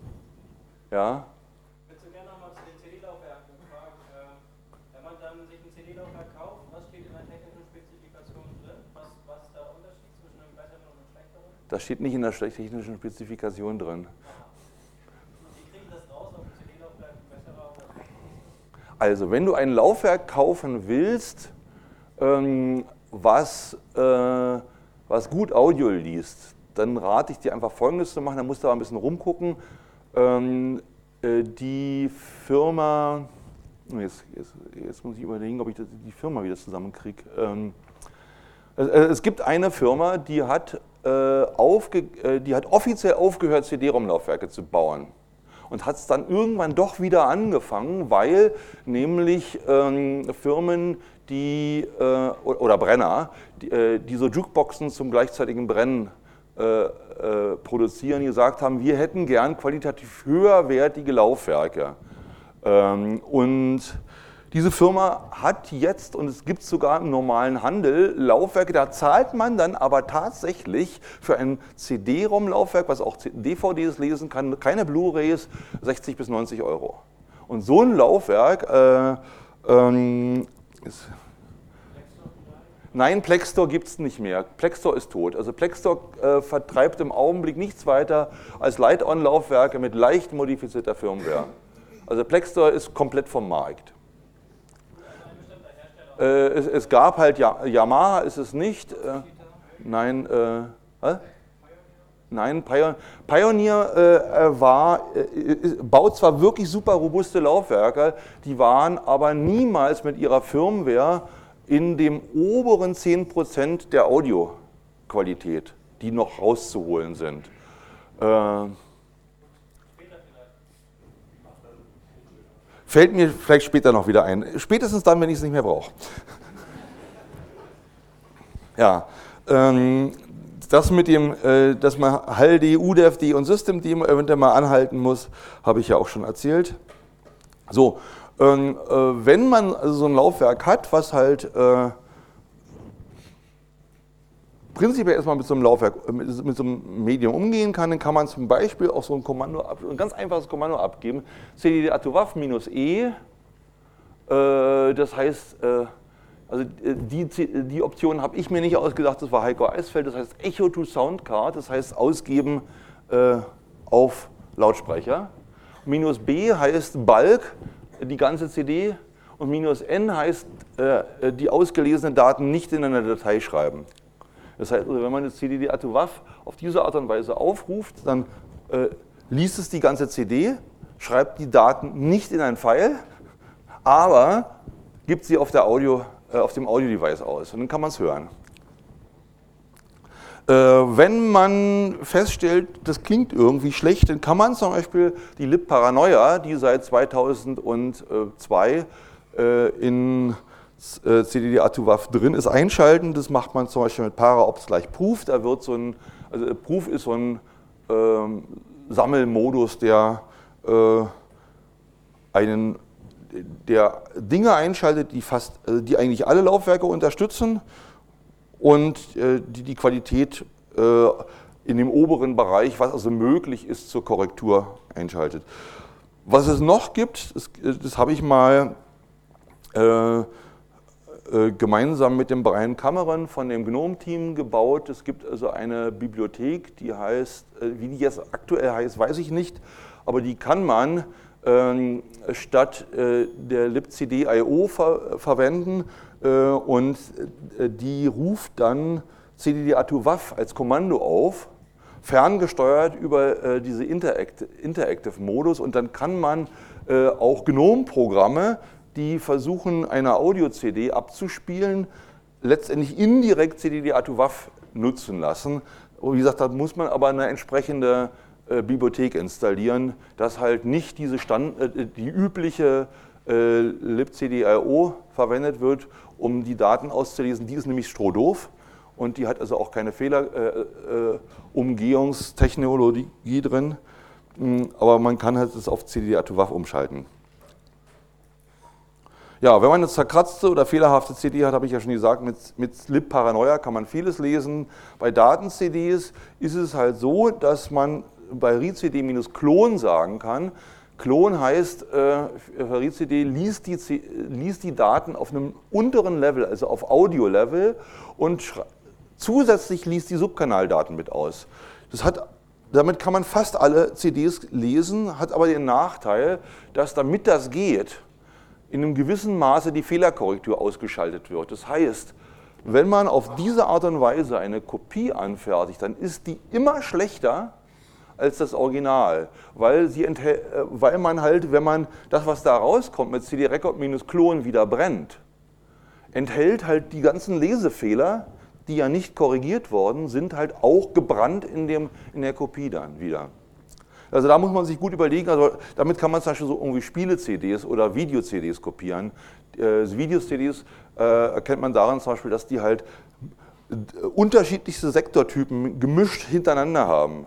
Speaker 2: so gerne nochmal zu den CD-Laufwerken fragen. Wenn man dann sich ein CD-Laufwerk kauft, was steht in der technischen Spezifikation drin? Was ist der Unterschied zwischen einem besseren und einem schlechteren?
Speaker 1: Das steht nicht in der technischen Spezifikation drin.
Speaker 2: Wie kriege ich das raus, ob ein CD-Laufwerk ein besserer oder schlechterer ist?
Speaker 1: Also, wenn du ein Laufwerk kaufen willst, was gut Audio liest, dann rate ich dir einfach Folgendes zu machen, da musst du aber ein bisschen rumgucken. Die Firma, jetzt muss ich überlegen, ob ich die Firma wieder zusammenkriege. Es gibt eine Firma, die hat offiziell aufgehört, CD-ROM-Laufwerke zu bauen. Und hat es dann irgendwann doch wieder angefangen, weil nämlich Firmen, oder Brenner, die so Jukeboxen zum gleichzeitigen Brennen produzieren, die gesagt haben, wir hätten gern qualitativ höherwertige Laufwerke. Und diese Firma hat jetzt, und es gibt es sogar im normalen Handel, Laufwerke, da zahlt man dann aber tatsächlich für ein CD-ROM-Laufwerk, was auch DVDs lesen kann, keine Blu-rays, 60 bis 90 Euro. Und so ein Laufwerk Nein, Plextor gibt es nicht mehr. Plextor ist tot. Also Plextor vertreibt im Augenblick nichts weiter als Light-On-Laufwerke mit leicht modifizierter Firmware. Also Plextor ist komplett vom Markt. Es gab halt Yamaha, ist es nicht. Nein, Nein, Pioneer baut zwar wirklich super robuste Laufwerke, die waren aber niemals mit ihrer Firmware in dem oberen 10% der Audioqualität, die noch rauszuholen sind. Fällt mir vielleicht später noch wieder ein. Spätestens dann, wenn ich es nicht mehr brauche. Ja, das mit dem, dass man HAL-D, UDEF-D und System-D eventuell mal anhalten muss, habe ich ja auch schon erzählt. So, wenn man also so ein Laufwerk hat, was halt prinzipiell erstmal mit so einem Laufwerk, mit so einem Medium umgehen kann, dann kann man zum Beispiel auch so ein ganz einfaches Kommando abgeben, cdd-WAV-E, das heißt, also die Option habe ich mir nicht ausgedacht, das war Heiko Eisfeld, das heißt Echo to Soundcard, das heißt ausgeben auf Lautsprecher. -B heißt Bulk, die ganze CD, und -N heißt die ausgelesenen Daten nicht in eine Datei schreiben. Das heißt, also, wenn man das cdd-WAV auf diese Art und Weise aufruft, dann liest es die ganze CD, schreibt die Daten nicht in ein File, aber gibt sie auf dem Audio-Device aus und dann kann man es hören. Wenn man feststellt, das klingt irgendwie schlecht, dann kann man zum Beispiel die libparanoia, die seit 2002 in cdd-WAV drin ist, einschalten. Das macht man zum Beispiel mit para-ops gleich proof. Da wird also proof ist so ein Sammelmodus, der Dinge einschaltet, die eigentlich alle Laufwerke unterstützen und die Qualität in dem oberen Bereich, was also möglich ist, zur Korrektur einschaltet. Was es noch gibt, das habe ich mal gemeinsam mit dem Brian Cameron von dem GNOME-Team gebaut. Es gibt also eine Bibliothek, die heißt, wie die jetzt aktuell heißt, weiß ich nicht, aber die kann man statt der libcd.io verwenden und die ruft dann cdd-WAV als Kommando auf, ferngesteuert über diese Interactive-Modus, und dann kann man auch GNOME-Programme, die versuchen, eine Audio-CD abzuspielen, letztendlich indirekt cdd-WAV nutzen lassen. Und wie gesagt, da muss man aber eine entsprechende Bibliothek installieren, dass halt nicht die übliche libcd.io verwendet wird, um die Daten auszulesen. Die ist nämlich strohdoof und die hat also auch keine Fehlerumgehungstechnologie drin, aber man kann halt das auf cdd-WAV umschalten. Ja, wenn man eine zerkratzte oder fehlerhafte CD hat, habe ich ja schon gesagt, mit libparanoia kann man vieles lesen. Bei Daten-CDs ist es halt so, dass man bei readcd-clone sagen kann. Clone heißt, readcd liest die Daten auf einem unteren Level, also auf Audio-Level, und zusätzlich liest die Subkanaldaten mit aus. Damit kann man fast alle CDs lesen, hat aber den Nachteil, dass damit das geht, in einem gewissen Maße die Fehlerkorrektur ausgeschaltet wird. Das heißt, wenn man auf diese Art und Weise eine Kopie anfertigt, dann ist die immer schlechter als das Original, weil man halt, wenn man das, was da rauskommt, mit CD-Record-Clone wieder brennt, enthält halt die ganzen Lesefehler, die ja nicht korrigiert worden sind, halt auch gebrannt in der Kopie dann wieder. Also da muss man sich gut überlegen, also damit kann man zum Beispiel so irgendwie Spiele-CDs oder Video-CDs kopieren. Video-CDs erkennt man daran zum Beispiel, dass die halt unterschiedlichste Sektortypen gemischt hintereinander haben,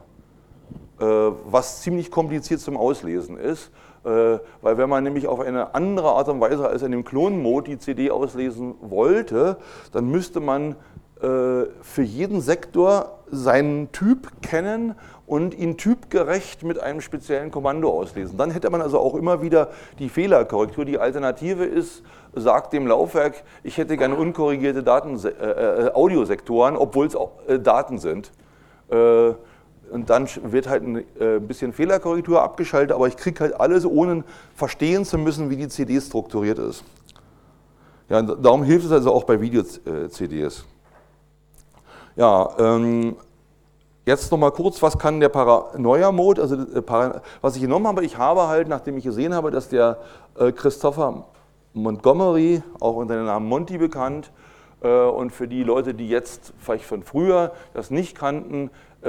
Speaker 1: was ziemlich kompliziert zum Auslesen ist, weil wenn man nämlich auf eine andere Art und Weise als in dem Klon-Mode die CD auslesen wollte, dann müsste man für jeden Sektor seinen Typ kennen und ihn typgerecht mit einem speziellen Kommando auslesen. Dann hätte man also auch immer wieder die Fehlerkorrektur. Die Alternative ist, sagt dem Laufwerk, ich hätte gerne unkorrigierte Audiosektoren, obwohl es auch Daten sind. Und dann wird halt ein bisschen Fehlerkorrektur abgeschaltet, aber ich kriege halt alles, ohne verstehen zu müssen, wie die CD strukturiert ist. Ja, darum hilft es also auch bei Video-CDs. Ja, jetzt nochmal kurz, was kann der Paranoia-Mode, also was ich genommen habe, ich habe halt, nachdem ich gesehen habe, dass der Christopher Montgomery, auch unter dem Namen Monty bekannt, und für die Leute, die jetzt vielleicht von früher das nicht kannten,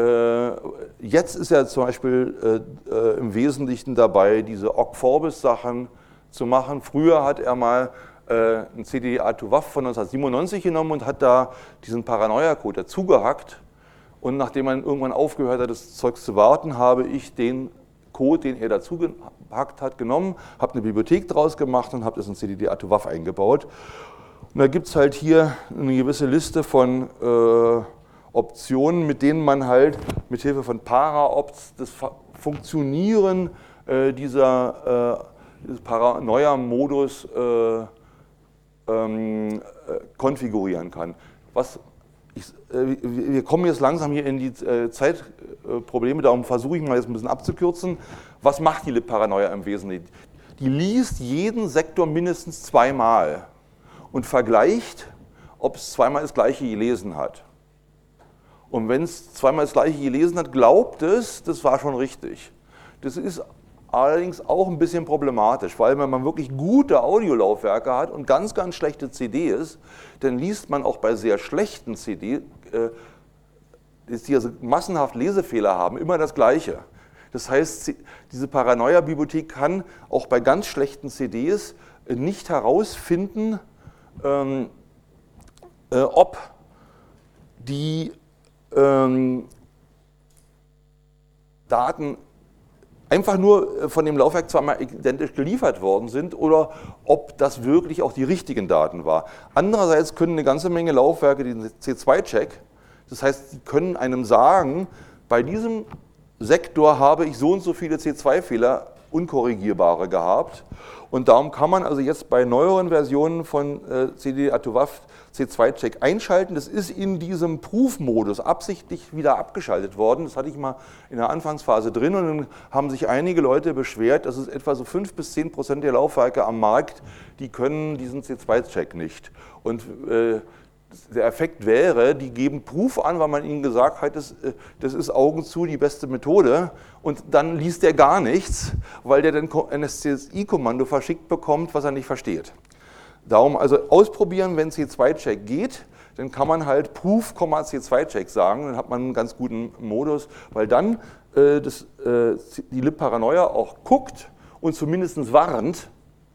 Speaker 1: jetzt ist er zum Beispiel im Wesentlichen dabei, diese Ogg-Vorbis-Sachen zu machen. Früher hat er mal ein CD-A2WAF von 1997 genommen und hat da diesen Paranoia-Code dazugehackt. Und nachdem man irgendwann aufgehört hat, das Zeug zu warten, habe ich den Code, den er dazu gehackt hat, genommen, habe eine Bibliothek draus gemacht und habe das in CD-A2WAF eingebaut. Und da gibt es halt hier eine gewisse Liste von Optionen, mit denen man halt mit Hilfe von Para-Opts das Funktionieren dieses Paranoia-Modus konfigurieren kann. Wir kommen jetzt langsam hier in die Zeitprobleme, darum versuche ich mal jetzt ein bisschen abzukürzen. Was macht die libparanoia im Wesentlichen? Die liest jeden Sektor mindestens zweimal und vergleicht, ob es zweimal das gleiche gelesen hat. Und wenn es zweimal das gleiche gelesen hat, glaubt es, das war schon richtig. Das ist allerdings auch ein bisschen problematisch, weil wenn man wirklich gute Audiolaufwerke hat und ganz, ganz schlechte CDs, dann liest man auch bei sehr schlechten CDs, die also massenhaft Lesefehler haben, immer das Gleiche. Das heißt, diese Paranoia-Bibliothek kann auch bei ganz schlechten CDs nicht herausfinden, ob die Daten einfach nur von dem Laufwerk zweimal identisch geliefert worden sind oder ob das wirklich auch die richtigen Daten war. Andererseits können eine ganze Menge Laufwerke den C2-Check, das heißt, sie können einem sagen, bei diesem Sektor habe ich so und so viele C2-Fehler, unkorrigierbare gehabt. Und darum kann man also jetzt bei neueren Versionen von CD-A2WAF C2-Check einschalten. Das ist in diesem Proof-Modus absichtlich wieder abgeschaltet worden. Das hatte ich mal in der Anfangsphase drin und dann haben sich einige Leute beschwert, dass es etwa so 5 bis 10% der Laufwerke am Markt, die können diesen C2-Check nicht. Und der Effekt wäre, die geben Proof an, weil man ihnen gesagt hat, das ist Augen zu die beste Methode und dann liest er gar nichts, weil der dann ein SCSI-Kommando verschickt bekommt, was er nicht versteht. Darum also ausprobieren, wenn C2-Check geht, dann kann man halt Proof, C2-Check sagen, dann hat man einen ganz guten Modus, weil dann die libparanoia auch guckt und zumindest warnt,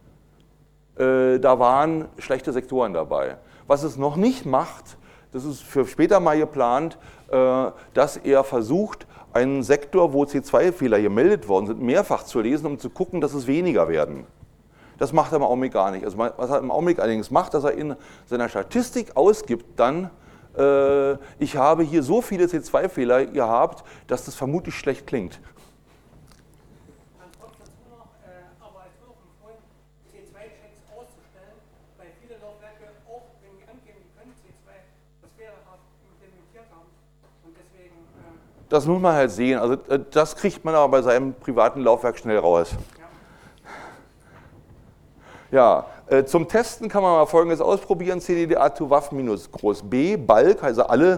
Speaker 1: da waren schlechte Sektoren dabei. Was es noch nicht macht, das ist für später mal geplant, dass er versucht, einen Sektor, wo C2-Fehler gemeldet worden sind, mehrfach zu lesen, um zu gucken, dass es weniger werden. Das macht er im Augenblick gar nicht. Also was er im Augenblick allerdings macht, dass er in seiner Statistik ausgibt dann, ich habe hier so viele C2-Fehler gehabt, dass das vermutlich schlecht klingt.
Speaker 6: Dann kommt dazu noch, aber es wird auch empfohlen, C2-Checks auszustellen, weil viele Laufwerke, auch wenn die angeben, die können C2, das fehlerhaft implementiert haben. Und deswegen.
Speaker 1: Das muss man halt sehen. Also das kriegt man aber bei seinem privaten Laufwerk schnell raus. Ja, zum Testen kann man mal Folgendes ausprobieren: cddA2WAF-B, Bulk, also alle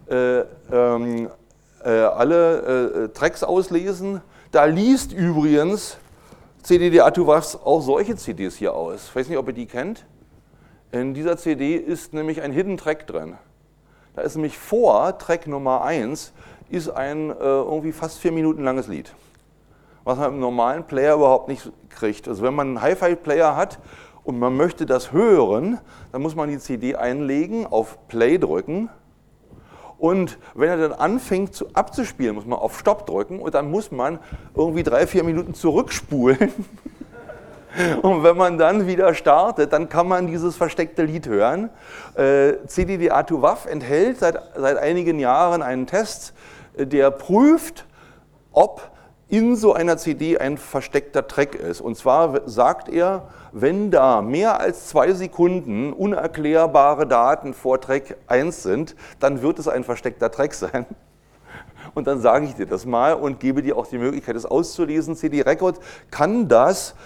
Speaker 1: Tracks auslesen. Da liest übrigens cddA2WAF auch solche CDs hier aus. Ich weiß nicht, ob ihr die kennt. In dieser CD ist nämlich ein Hidden Track drin. Da ist nämlich vor Track Nummer 1 ist ein irgendwie fast 4 Minuten langes Lied, was man im normalen Player überhaupt nicht kriegt. Also wenn man einen Hi-Fi-Player hat und man möchte das hören, dann muss man die CD einlegen, auf Play drücken und wenn er dann anfängt abzuspielen, muss man auf Stopp drücken und dann muss man irgendwie 3-4 Minuten zurückspulen. Und wenn man dann wieder startet, dann kann man dieses versteckte Lied hören. cddA2WAF enthält seit einigen Jahren einen Test, der prüft, ob in so einer CD ein versteckter Track ist. Und zwar sagt er, wenn da mehr als 2 Sekunden unerklärbare Daten vor Track 1 sind, dann wird es ein versteckter Track sein. Und dann sage ich dir das mal und gebe dir auch die Möglichkeit, es auszulesen. CD-Record kann das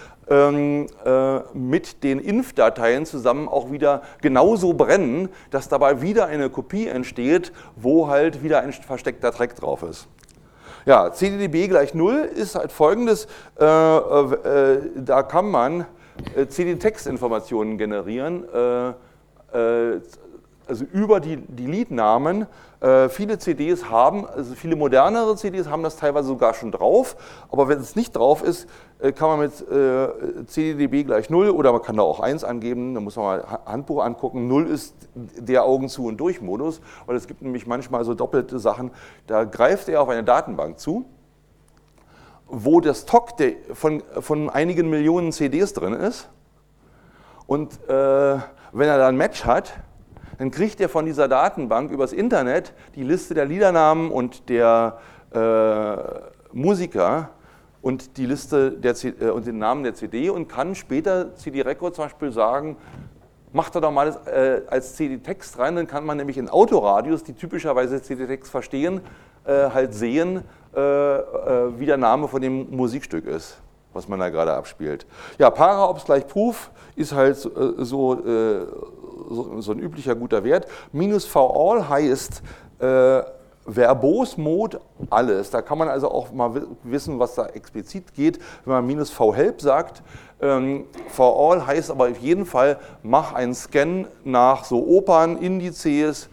Speaker 1: mit den Inf-Dateien zusammen auch wieder genauso brennen, dass dabei wieder eine Kopie entsteht, wo halt wieder ein versteckter Track drauf ist. Ja, CDDB gleich 0 ist halt folgendes, da kann man CD-Text-Informationen generieren, also über die Liednamen. Viele CDs haben, also viele modernere CDs haben das teilweise sogar schon drauf, aber wenn es nicht drauf ist, kann man mit CDDB gleich 0 oder man kann da auch 1 angeben, da muss man mal Handbuch angucken. 0 ist der Augen zu und durch Modus, weil es gibt nämlich manchmal so doppelte Sachen, da greift er auf eine Datenbank zu, wo das TOC von einigen Millionen CDs drin ist und wenn er da ein Match hat, dann kriegt er von dieser Datenbank übers Internet die Liste der Liedernamen und der Musiker und die Liste und den Namen der CD und kann später CD-Record zum Beispiel sagen, macht er doch mal das als CD-Text rein, dann kann man nämlich in Autoradios, die typischerweise CD-Text verstehen, halt sehen, wie der Name von dem Musikstück ist, was man da gerade abspielt. Ja, Para-Ops gleich Proof ist halt so ein üblicher guter Wert. -VAll heißt verbos Mode alles. Da kann man also auch mal wissen, was da explizit geht, wenn man -VHelp sagt. VAll heißt aber auf jeden Fall, mach einen Scan nach so Opernindizes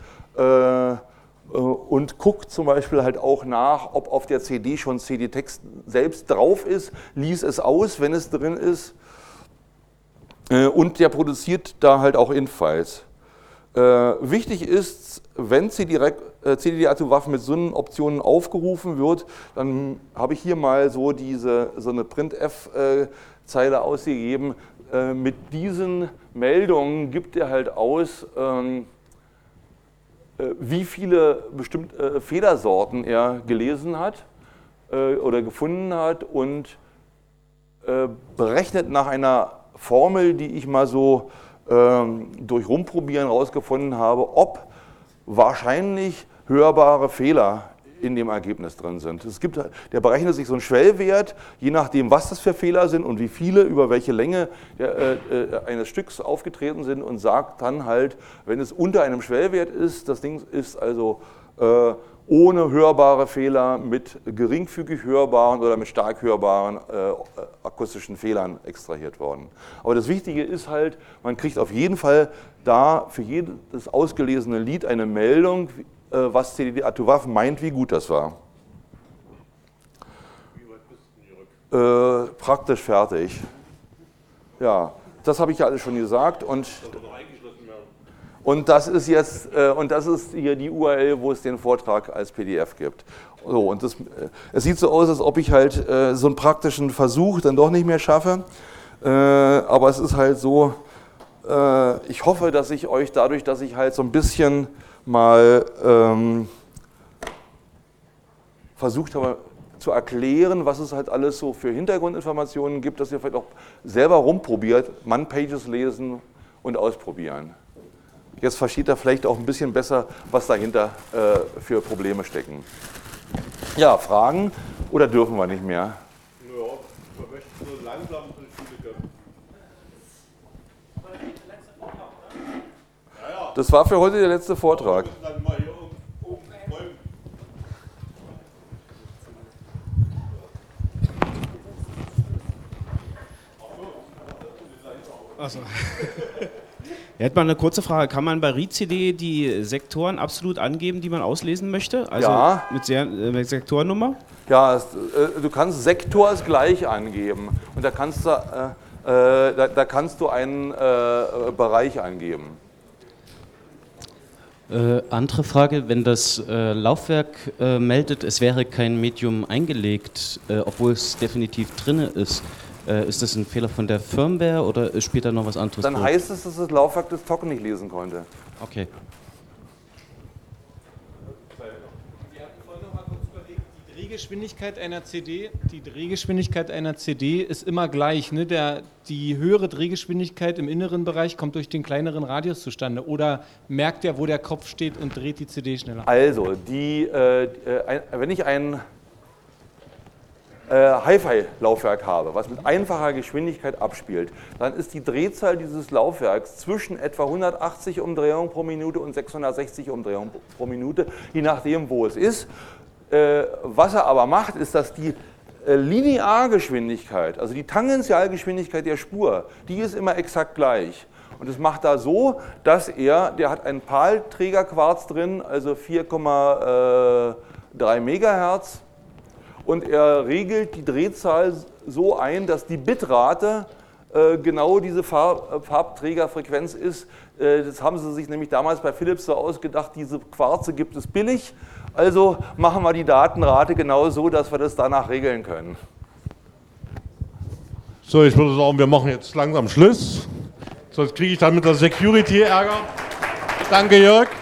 Speaker 1: und guck zum Beispiel halt auch nach, ob auf der CD schon CD-Text selbst drauf ist, lies es aus, wenn es drin ist. Und der produziert da halt auch Inf-Files. Wichtig ist, wenn cddA2WAF mit so einen Optionen aufgerufen wird, dann habe ich hier mal so eine Printf-Zeile ausgegeben. Mit diesen Meldungen gibt er halt aus, wie viele bestimmte Fehlersorten er gelesen hat oder gefunden hat und berechnet nach einer Formel, die ich mal so durch Rumprobieren herausgefunden habe, ob wahrscheinlich hörbare Fehler in dem Ergebnis drin sind. Der berechnet sich so einen Schwellwert, je nachdem, was das für Fehler sind und wie viele, über welche Länge eines Stücks aufgetreten sind und sagt dann halt, wenn es unter einem Schwellwert ist, das Ding ist also ohne hörbare Fehler mit geringfügig hörbaren oder mit stark hörbaren akustischen Fehlern extrahiert worden. Aber das Wichtige ist halt, man kriegt auf jeden Fall da für jedes ausgelesene Lied eine Meldung, was cddA2WAF meint, wie gut das war.
Speaker 3: Wie weit bist du denn hier?
Speaker 1: Praktisch fertig. Ja, das habe ich ja alles schon gesagt und das ist jetzt das ist hier die URL, wo es den Vortrag als PDF gibt. So, und es sieht so aus, als ob ich halt so einen praktischen Versuch dann doch nicht mehr schaffe. Aber es ist halt so, ich hoffe, dass ich euch dadurch, dass ich halt so ein bisschen mal versucht habe zu erklären, was es halt alles so für Hintergrundinformationen gibt, dass ihr vielleicht auch selber rumprobiert, Man-Pages lesen und ausprobieren. Jetzt versteht ihr vielleicht auch ein bisschen besser, was dahinter für Probleme stecken. Ja, Fragen oder dürfen wir nicht mehr?
Speaker 3: Ja, wir möchten so langsam durch viele Köpfe.
Speaker 1: Das war für heute der letzte Vortrag.
Speaker 3: Wir müssen dann mal hier oben räumen.
Speaker 7: Achso. Ja, hätte man eine kurze Frage. Kann man bei ReadCD die Sektoren absolut angeben, die man auslesen möchte? Also
Speaker 1: Ja.
Speaker 7: mit Sektornummer?
Speaker 1: Ja, du kannst Sektor als gleich angeben und da kannst du einen Bereich angeben.
Speaker 8: Andere Frage, wenn das Laufwerk meldet, es wäre kein Medium eingelegt, obwohl es definitiv drin ist das ein Fehler von der Firmware oder spielt da noch was anderes?
Speaker 1: Dann heißt es, dass das Laufwerk das Token nicht lesen konnte.
Speaker 8: Okay.
Speaker 9: Wir hatten vorhin noch mal kurz überlegt, die Drehgeschwindigkeit einer CD ist immer gleich. Ne? Die höhere Drehgeschwindigkeit im inneren Bereich kommt durch den kleineren Radius zustande. Oder merkt er, wo der Kopf steht und dreht die CD schneller?
Speaker 1: Also, wenn ich ein Hi-Fi-Laufwerk habe, was mit einfacher Geschwindigkeit abspielt, dann ist die Drehzahl dieses Laufwerks zwischen etwa 180 Umdrehungen pro Minute und 660 Umdrehungen pro Minute, je nachdem, wo es ist. Was er aber macht, ist, dass die Lineargeschwindigkeit, also die Tangentialgeschwindigkeit der Spur, die ist immer exakt gleich. Und das macht er so, dass der hat einen PAL-Trägerquarz drin, also 4,3 Megahertz. Und er regelt die Drehzahl so ein, dass die Bitrate genau diese Farbträgerfrequenz ist. Das haben sie sich nämlich damals bei Philips so ausgedacht, diese Quarze gibt es billig. Also machen wir die Datenrate genau so, dass wir das danach regeln können.
Speaker 3: So, ich würde sagen, wir machen jetzt langsam Schluss. Sonst kriege ich dann mit der Security Ärger. Danke, Jörg.